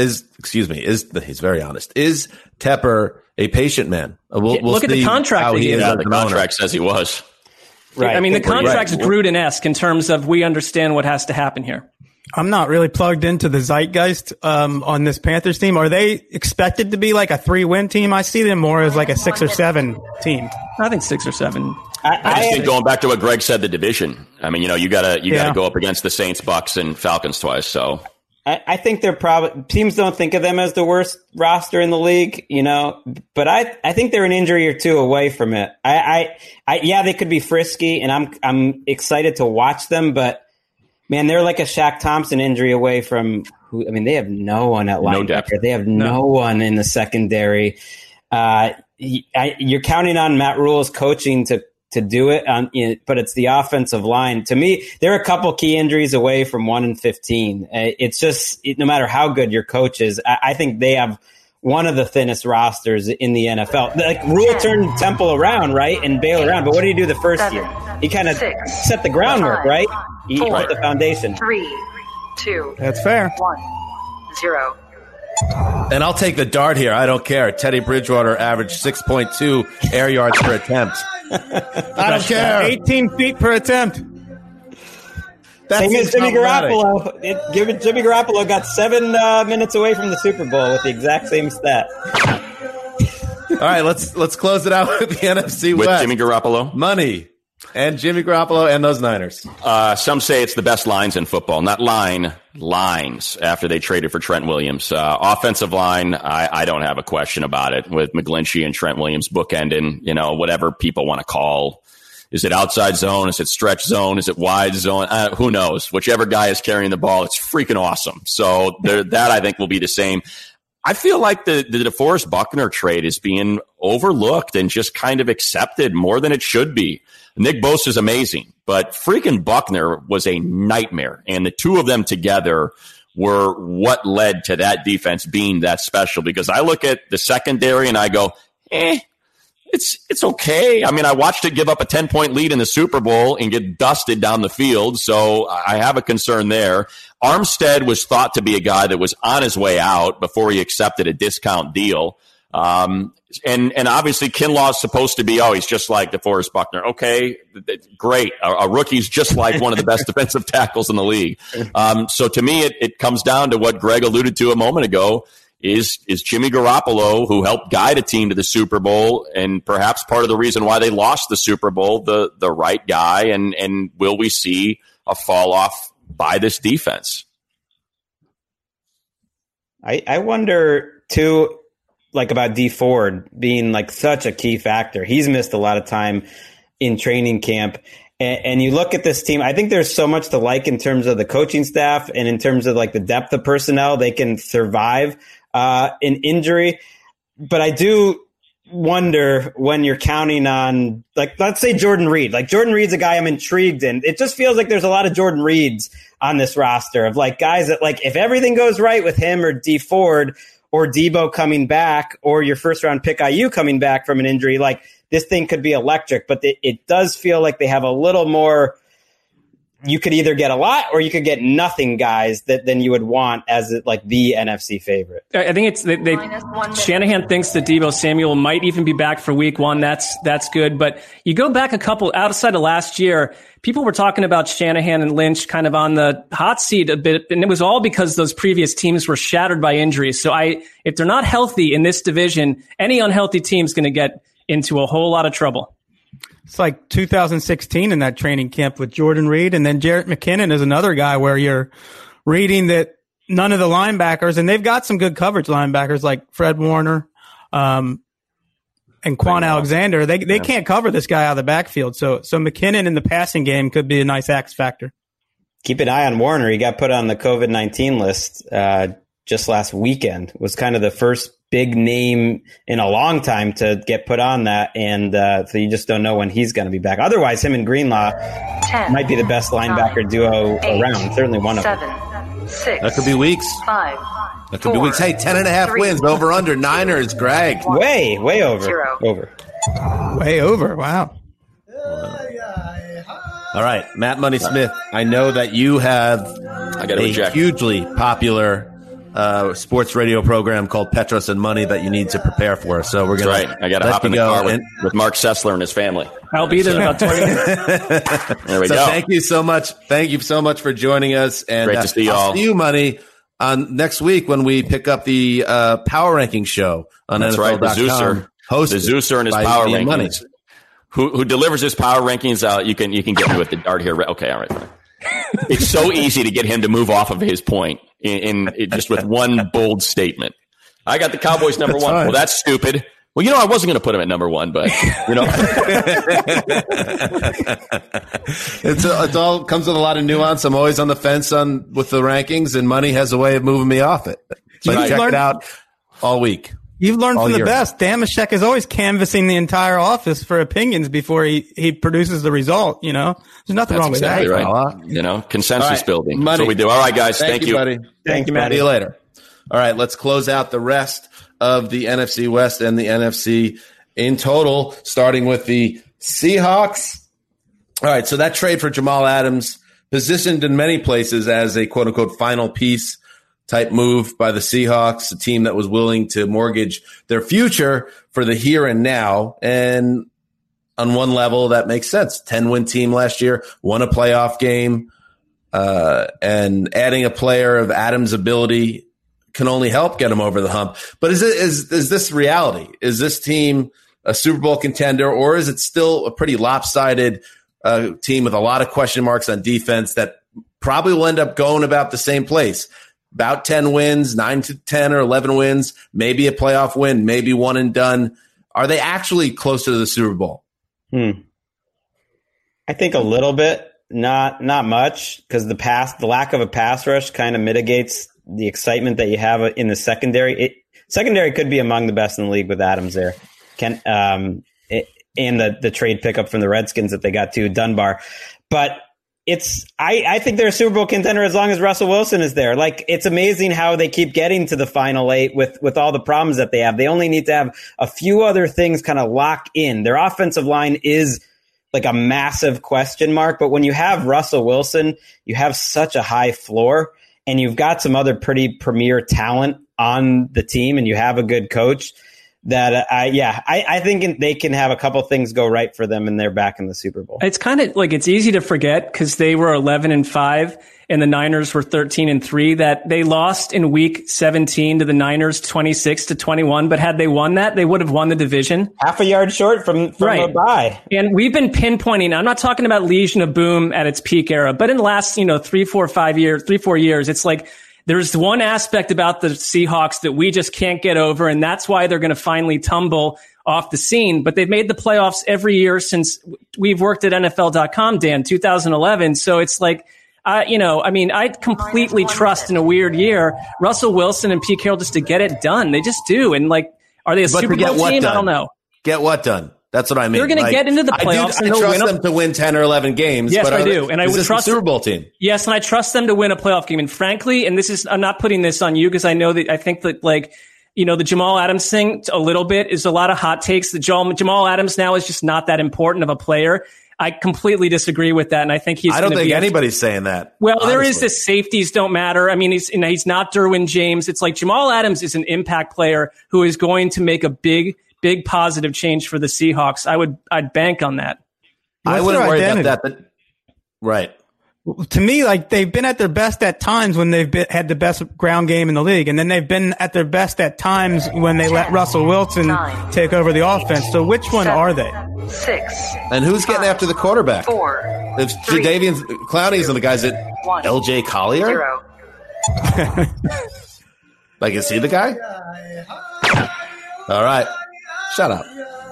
Speaker 2: He's very honest. Is Tepper a patient man?
Speaker 5: Look at the contract.
Speaker 1: The contract says he was.
Speaker 5: Right. I mean, the contract's Gruden-esque in terms of we understand what has to happen here.
Speaker 3: I'm not really plugged into the zeitgeist on this Panthers team. Are they expected to be like a 3-win team? I see them more as like a 6 or 7 team.
Speaker 5: I think 6 or 7.
Speaker 1: I just think going back to what Greg said, the division. I mean, you gotta go up against the Saints, Bucks, and Falcons twice. So
Speaker 4: I think they're probably teams don't think of them as the worst roster in the league, but I think they're an injury or 2 away from it. Yeah, they could be frisky, and I'm excited to watch them, but man, they're like a Shaq Thompson injury away from they have no one at linebacker. They have no one in the secondary. You're counting on Matt Rule's coaching to do it. But it's the offensive line. To me, they're a couple key injuries away from 1-15. It's just no matter how good your coach is, I think they have one of the thinnest rosters in the NFL. Like Rule turned Temple around, right, and Baylor around. But what did he do the first year? He kind of set the groundwork, right? He built the foundation.
Speaker 7: 3, 2.
Speaker 3: That's fair.
Speaker 7: 1, 0.
Speaker 2: And I'll take the dart here. I don't care. Teddy Bridgewater averaged 6.2 air yards per attempt. I don't care.
Speaker 3: 18 feet per attempt.
Speaker 2: That's
Speaker 4: Same as Jimmy Garoppolo. Jimmy Garoppolo got 7 minutes away from the Super Bowl with the exact same stat.
Speaker 2: All right, let's close it out with the NFC
Speaker 1: With
Speaker 2: West.
Speaker 1: Jimmy Garoppolo.
Speaker 2: Money. And Jimmy Garoppolo and those Niners.
Speaker 1: Some say it's the best lines in football, not lines after they traded for Trent Williams. Offensive line, I don't have a question about it with McGlinchey and Trent Williams bookending, whatever people want to call. Is it outside zone? Is it stretch zone? Is it wide zone? Who knows? Whichever guy is carrying the ball, it's freaking awesome. So that I think will be the same. I feel like the DeForest Buckner trade is being overlooked and just kind of accepted more than it should be. Nick Bosa is amazing, but freaking Buckner was a nightmare. And the two of them together were what led to that defense being that special, because I look at the secondary and I go, it's okay. I mean, I watched it give up a 10-point lead in the Super Bowl and get dusted down the field, so I have a concern there. Armstead was thought to be a guy that was on his way out before he accepted a discount deal. And obviously Kinlaw is supposed to be, he's just like DeForest Buckner. Okay, great. A rookie's just like one of the best defensive tackles in the league. So to me, it comes down to what Greg alluded to a moment ago. Is Jimmy Garoppolo, who helped guide a team to the Super Bowl and perhaps part of the reason why they lost the Super Bowl, the right guy, and will we see a fall off by this defense?
Speaker 4: I wonder too, like about Dee Ford being like such a key factor. He's missed a lot of time in training camp. And you look at this team, I think there's so much to like in terms of the coaching staff and in terms of like the depth of personnel. They can survive an injury. But I do wonder when you're counting on, like, let's say Jordan Reed. Like, Jordan Reed's a guy I'm intrigued in. It just feels like there's a lot of Jordan Reeds on this roster of like guys that, like, if everything goes right with him or Dee Ford or Debo coming back or your first round pick IU coming back from an injury, like, this thing could be electric. But it does feel like they have a little more. You could either get a lot or you could get nothing guys than you would want as like the NFC favorite.
Speaker 5: I think it's Shanahan thinks that Deebo Samuel might even be back for week 1. That's good. But you go back a couple outside of last year, people were talking about Shanahan and Lynch kind of on the hot seat a bit. And it was all because those previous teams were shattered by injuries. So if they're not healthy in this division, any unhealthy team's going to get into a whole lot of trouble.
Speaker 3: It's like 2016 in that training camp with Jordan Reed. And then Jarrett McKinnon is another guy where you're reading that none of the linebackers, and they've got some good coverage linebackers like Fred Warner and Quan Alexander. They can't cover this guy out of the backfield. So McKinnon in the passing game could be a nice X factor.
Speaker 4: Keep an eye on Warner. He got put on the COVID-19 list just last weekend. Was kind of the first big name in a long time to get put on that, and so you just don't know when he's going to be back. Otherwise, him and Greenlaw
Speaker 7: 10,
Speaker 4: might be the best linebacker duo
Speaker 7: 8,
Speaker 4: around. Certainly one of them.
Speaker 7: 7, 6.
Speaker 2: That could be weeks.
Speaker 7: 5.
Speaker 2: That could be weeks. Hey, 10.5 wins. Over under Niners, Greg.
Speaker 4: Way over.
Speaker 7: 0.
Speaker 4: Over.
Speaker 3: Way over. Wow.
Speaker 2: All right, Matt Money Smith, I know that you have a hugely popular sports radio program called Petros and Money that you need to prepare for. So we're going to
Speaker 1: I got to hop in the car with Mark Sessler and his family.
Speaker 5: I'll be there in about 20 minutes.
Speaker 1: There we go.
Speaker 2: Thank you so much. Thank you so much for joining us. And
Speaker 1: great to see you all.
Speaker 2: I'll see you, Money, on next week when we pick up the power ranking show on
Speaker 1: That's
Speaker 2: NFL.com.
Speaker 1: right, the Zeuser and his power rankings.
Speaker 2: Money.
Speaker 1: Who delivers his power rankings? You can get me with the dart here. Okay, all right. It's so easy to get him to move off of his point in just with one bold statement. I got the Cowboys number 1. Well, that's stupid. Well, I wasn't going to put him at number 1, but
Speaker 2: it all comes with a lot of nuance. I'm always on the fence with the rankings, and Money has a way of moving me off it. So check it out all week.
Speaker 3: You've learned
Speaker 2: All
Speaker 3: from the
Speaker 2: year.
Speaker 3: best. Damashek is always canvassing the entire office for opinions before he produces the result. There's nothing
Speaker 1: That's
Speaker 3: wrong with
Speaker 1: exactly
Speaker 3: that.
Speaker 1: right. Consensus
Speaker 2: All right.
Speaker 1: building.
Speaker 2: Money.
Speaker 1: That's what we do. All right, guys. Thank you.
Speaker 2: buddy.
Speaker 4: Thank you,
Speaker 2: See
Speaker 4: Matty.
Speaker 2: you later. All right, let's close out the rest of the NFC West and the NFC in total, starting with the Seahawks. All right, so that trade for Jamal Adams, positioned in many places as a quote-unquote final piece type move by the Seahawks, a team that was willing to mortgage their future for the here and now. And on one level, that makes sense. 10-win team last year, won a playoff game, and adding a player of Adams' ability can only help get him over the hump. But is this reality? Is this team a Super Bowl contender, or is it still a pretty lopsided team with a lot of question marks on defense that probably will end up going about the same place? About 10 wins, 9 to 10 or 11 wins, maybe a playoff win, maybe one and done. Are they actually closer to the Super Bowl?
Speaker 4: I think a little bit, not much, because the lack of a pass rush kind of mitigates the excitement that you have in the secondary. Secondary could be among the best in the league with Adams there. And the trade pickup from the Redskins that they got to Dunbar. But I think they're a Super Bowl contender as long as Russell Wilson is there. Like, it's amazing how they keep getting to the final 8 with all the problems that they have. They only need to have a few other things kind of lock in. Their offensive line is like a massive question mark, but when you have Russell Wilson, you have such a high floor, and you've got some other pretty premier talent on the team, and you have a good coach that I think they can have a couple things go right for them, and they're back in the Super Bowl.
Speaker 5: It's kind of like, it's easy to forget because they were 11-5 and the Niners were 13-3, that they lost in week 17 to the Niners 26-21. But had they won that, they would have won the division.
Speaker 4: Half a yard short from
Speaker 5: Right.
Speaker 4: a bye.
Speaker 5: And we've been pinpointing, I'm not talking about Legion of Boom at its peak era, but in the last, 3-4 years, it's like, there's one aspect about the Seahawks that we just can't get over, and that's why they're going to finally tumble off the scene. But they've made the playoffs every year since we've worked at NFL.com, Dan, 2011. So it's like, I completely trust in a weird year Russell Wilson and Pete Carroll just to get it done. They just do. And like, are they a Super Bowl team? I don't know.
Speaker 2: Get what done? That's what I mean.
Speaker 5: They're going to get into the playoffs.
Speaker 2: I trust them to win 10 or 11 games.
Speaker 5: Yes,
Speaker 2: but
Speaker 5: I do. And I would trust
Speaker 2: the Super Bowl team.
Speaker 5: Yes, and I trust them to win a playoff game. And frankly, and I'm not putting this on you because I know that I think that the Jamal Adams thing a little bit is a lot of hot takes. The Jamal Adams now is just not that important of a player. I completely disagree with that, and I think
Speaker 2: I don't think anybody's saying that.
Speaker 5: Well,
Speaker 2: honestly.
Speaker 5: There is this safeties don't matter. I mean, he's not Derwin James. It's like Jamal Adams is an impact player who is going to make a big positive change for the Seahawks. I'd bank on that.
Speaker 2: I wouldn't worry about that. But, right.
Speaker 3: To me, like, they've been at their best at times when they've had the best ground game in the league, and then they've been at their best at times when they let Russell Wilson take over the offense. So which one are they?
Speaker 7: 6.
Speaker 2: And who's getting after the quarterback?
Speaker 7: 4.
Speaker 2: If Jadeveon Clowney's and the guys at
Speaker 7: 1.
Speaker 2: LJ Collier?
Speaker 7: 0.
Speaker 2: Like, is he the guy? All right. Shut up.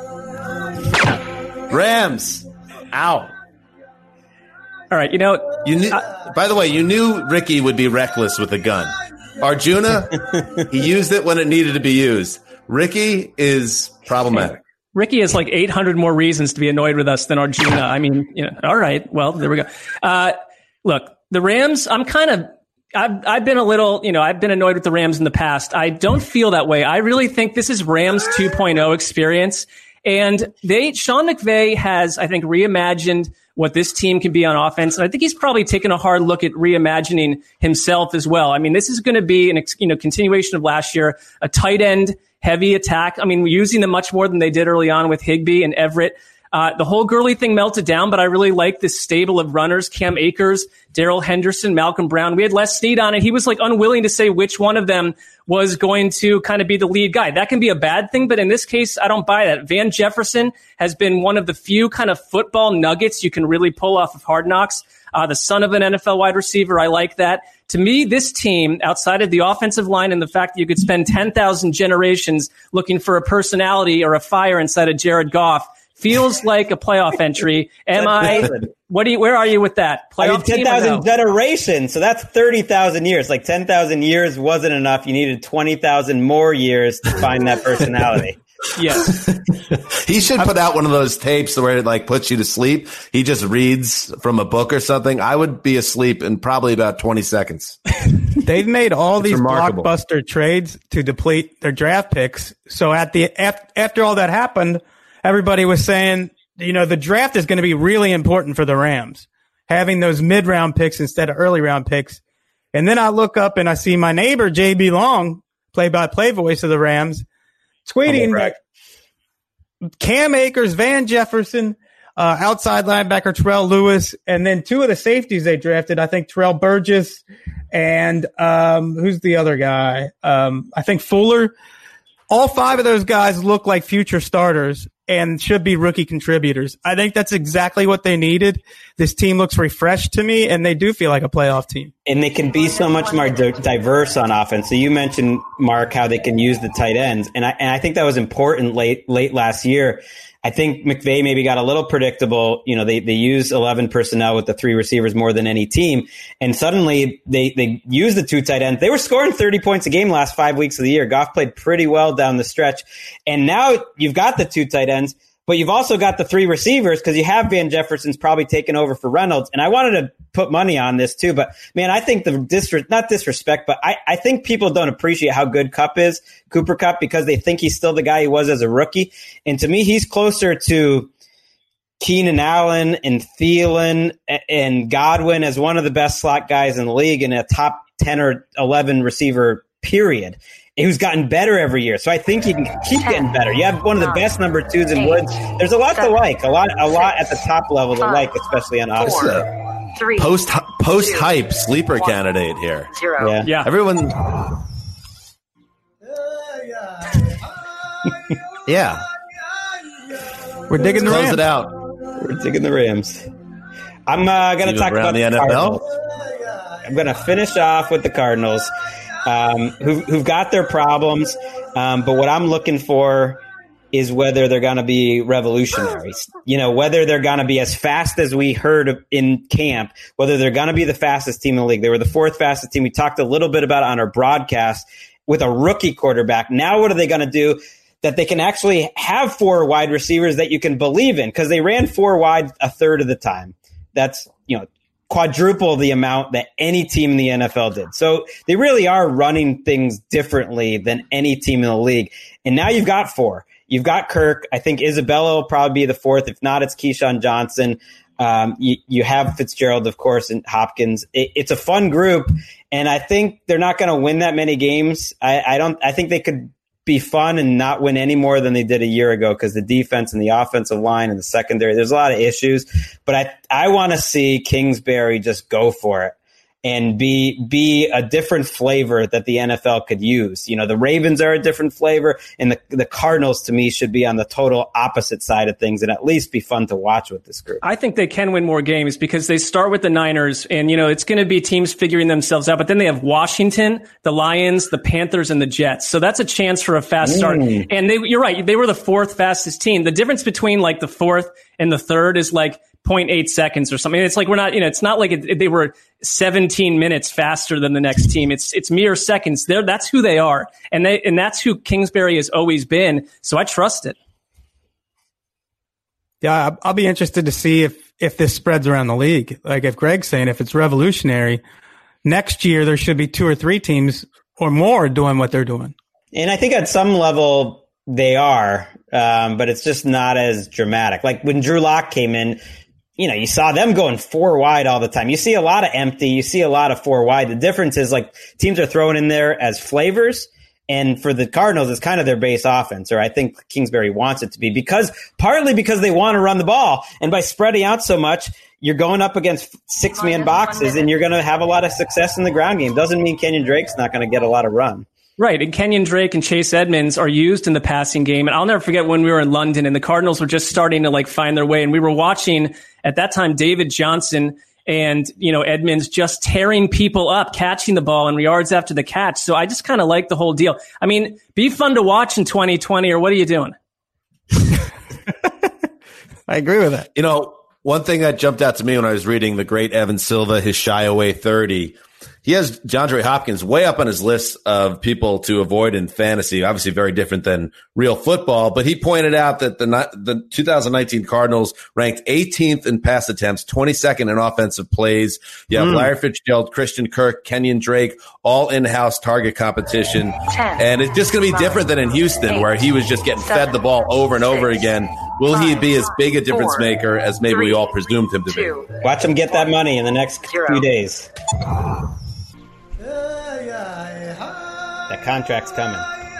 Speaker 2: Rams. Ow.
Speaker 5: All right,
Speaker 2: You knew, by the way, you knew Ricky would be reckless with a gun. Arjuna, he used it when it needed to be used. Ricky is problematic.
Speaker 5: Ricky has like 800 more reasons to be annoyed with us than Arjuna. I mean, all right. Well, there we go. Look, the Rams, I've been a little, I've been annoyed with the Rams in the past. I don't feel that way. I really think this is Rams 2.0 experience. And Sean McVay has, I think, reimagined what this team can be on offense. And I think he's probably taken a hard look at reimagining himself as well. I mean, this is going to be an continuation of last year, a tight end heavy attack. I mean, we're using them much more than they did early on with Higbee and Everett. The whole Gurley thing melted down, but I really like this stable of runners, Cam Akers, Darrell Henderson, Malcolm Brown. We had Les Snead on it. He was like unwilling to say which one of them was going to kind of be the lead guy. That can be a bad thing, but in this case, I don't buy that. Van Jefferson has been one of the few kind of football nuggets you can really pull off of Hard Knocks. The son of an NFL wide receiver. I like that. To me, this team, outside of the offensive line and the fact that you could spend 10,000 generations looking for a personality or a fire inside of Jared Goff, feels like a playoff entry. Where are you with that? Playoff
Speaker 4: 10,000 generations. So that's 30,000 years. Like 10,000 years wasn't enough. You needed 20,000 more years to find that personality.
Speaker 5: Yes.
Speaker 2: He should put out one of those tapes where it like puts you to sleep. He just reads from a book or something. I would be asleep in probably about 20 seconds.
Speaker 3: They've made all these
Speaker 2: remarkable.
Speaker 3: blockbuster trades to deplete their draft picks. So after all that happened, everybody was saying, the draft is going to be really important for the Rams, having those mid-round picks instead of early-round picks. And then I look up and I see my neighbor, JB Long, play-by-play voice of the Rams, tweeting like Cam Akers, Van Jefferson, outside linebacker Terrell Lewis, and then two of the safeties they drafted, I think Terrell Burgess and who's the other guy? I think Fuller. All five of those guys look like future starters and should be rookie contributors. I think that's exactly what they needed. This team looks refreshed to me, and they do feel like a playoff team.
Speaker 4: And they can be so much more diverse on offense. So you mentioned, Mark, how they can use the tight ends. And I think that was important late last year. I think McVay maybe got a little predictable. They use 11 personnel with the 3 receivers more than any team. And suddenly they use the 2 tight ends. They were scoring 30 points a game last 5 weeks of the year. Goff played pretty well down the stretch. And now you've got the 2 tight ends, but you've also got the 3 receivers because you have Van Jefferson's probably taken over for Reynolds. And I wanted to put money on this too, but man, I think not disrespect, but I think people don't appreciate how good Cooper Kupp, because they think he's still the guy he was as a rookie. And to me, he's closer to Keenan Allen and Thielen and Godwin as one of the best slot guys in the league and a top 10 or 11 receiver, period. Who's gotten better every year. So I think he can keep getting better. You have one of the best number 2s in Woods. There's a lot to like, a lot at the top level to like, especially on offense.
Speaker 2: Post hype sleeper candidate here.
Speaker 7: 0.
Speaker 5: Yeah.
Speaker 2: Everyone. Yeah.
Speaker 3: We're digging the
Speaker 2: Close
Speaker 3: Rams.
Speaker 2: it out.
Speaker 4: We're digging the Rams. I'm going to talk about
Speaker 2: the
Speaker 4: NFL.
Speaker 2: NFL.
Speaker 4: I'm going to finish off with the Cardinals, who've got their problems. But what I'm looking for is whether they're going to be revolutionaries, whether they're going to be as fast as we heard in camp, whether they're going to be the fastest team in the league. They were the 4th fastest team. We talked a little bit about it on our broadcast with a rookie quarterback. Now, what are they going to do that they can actually have 4 wide receivers that you can believe in? Because they ran 4 wide a third of the time. That's, quadruple the amount that any team in the NFL did. So they really are running things differently than any team in the league. And now you've got 4. You've got Kirk. I think Isabella will probably be the 4th. If not, it's Keyshawn Johnson. You have Fitzgerald, of course, and Hopkins. It's a fun group, and I think they're not going to win that many games. I think they could be fun and not win any more than they did a year ago because the defense and the offensive line and the secondary, there's a lot of issues. But I want to see Kingsbury just go for it and be a different flavor that the NFL could use. The Ravens are a different flavor, and the Cardinals, to me, should be on the total opposite side of things and at least be fun to watch with this group.
Speaker 5: I think they can win more games because they start with the Niners, and, it's going to be teams figuring themselves out. But then they have Washington, the Lions, the Panthers, and the Jets. So that's a chance for a fast start. And you're right. They were the 4th fastest team. The difference between like the 4th and the 3rd is like 0.8 seconds or something. It's like we're not, it's not like they were 17 minutes faster than the next team. It's mere seconds. That's who they are, and that's who Kingsbury has always been. So I trust it.
Speaker 3: Yeah, I'll be interested to see if this spreads around the league. Like if Greg's saying, if it's revolutionary, next year there should be 2 or 3 teams or more doing what they're doing.
Speaker 4: And I think at some level they are, but it's just not as dramatic. Like when Drew Lock came in, you saw them going 4 wide all the time. You see a lot of empty. You see a lot of 4 wide. The difference is like teams are throwing in there as flavors. And for the Cardinals, it's kind of their base offense, or I think Kingsbury wants it to be partly because they want to run the ball. And by spreading out so much, you're going up against 6-man boxes and you're going to have a lot of success in the ground game. Doesn't mean Kenyon Drake's not going to get a lot of run.
Speaker 5: Right, and Kenyon Drake and Chase Edmonds are used in the passing game. And I'll never forget when we were in London and the Cardinals were just starting to find their way. And we were watching, at that time, David Johnson and, Edmonds just tearing people up, catching the ball and yards after the catch. So I just kind of like the whole deal. I mean, be fun to watch in 2020, or what are you doing?
Speaker 3: I agree with that.
Speaker 2: You know, one thing that jumped out to me when I was reading the great Evan Silva, his shy away 30, he has DeAndre Hopkins way up on his list of people to avoid in fantasy. Obviously very different than real football, but he pointed out that the 2019 Cardinals ranked 18th in pass attempts, 22nd in offensive plays. You have Larry Fitzgerald, Christian Kirk, Kenyon Drake, all in-house target competition.
Speaker 7: 10,
Speaker 2: And it's just going to be different than in Houston, where he was just getting fed the ball over and over again. Will he be as big a difference maker as maybe we all presumed him to be?
Speaker 4: Watch him get that money in the next few days. That contract's coming.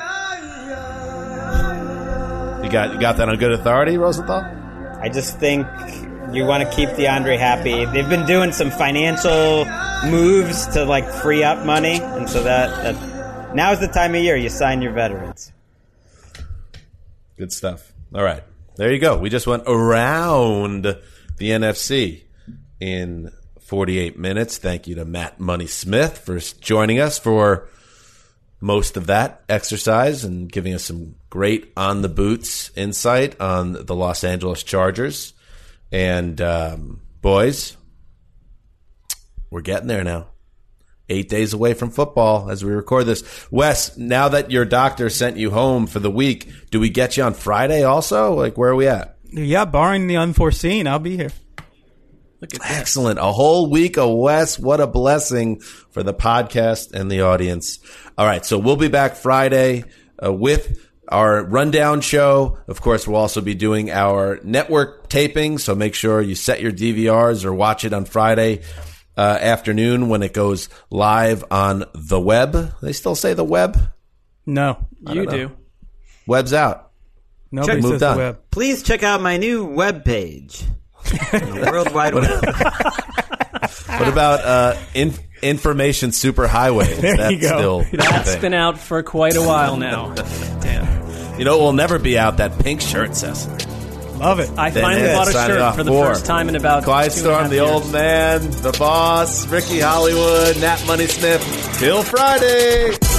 Speaker 2: You got that on good authority, Rosenthal?
Speaker 4: I just think you want to keep DeAndre happy. They've been doing some financial moves to like free up money, and so that now's the time of year you sign your veterans.
Speaker 2: Good stuff. All right. There you go. We just went around the NFC in 48 minutes. Thank you to Matt Money Smith for joining us for most of that exercise and giving us some great on the boots insight on the Los Angeles Chargers. And boys, we're getting there now. 8 days away from football as we record this. Wes, now that your doctor sent you home for the week, do we get you on Friday also? Like, where are we at?
Speaker 3: Yeah, barring the unforeseen, I'll be here.
Speaker 5: Look at that.
Speaker 2: Excellent. A whole week of Wes. What a blessing for the podcast and the audience. All right. So we'll be back Friday with our rundown show. Of course, we'll also be doing our network taping. So make sure you set your DVRs or watch it on Friday afternoon when it goes live on the web. They still say the web?
Speaker 3: No.
Speaker 5: You do.
Speaker 2: Web's out.
Speaker 3: Nobody
Speaker 2: Moved
Speaker 3: says the
Speaker 2: on.
Speaker 3: web.
Speaker 6: Please check out my new webpage. World Wide Web.
Speaker 2: What about information superhighway?
Speaker 3: There you go.
Speaker 5: That's been out for quite a while now.
Speaker 2: Damn. You know, it will never be out, that pink shirt, Cecily.
Speaker 3: Love it.
Speaker 5: I finally bought a shirt for the first time in about
Speaker 2: Quiet
Speaker 5: 2.5
Speaker 2: Storm, the
Speaker 5: years.
Speaker 2: old man, the boss, Ricky Hollywood, Nat Money Smith. Till Friday.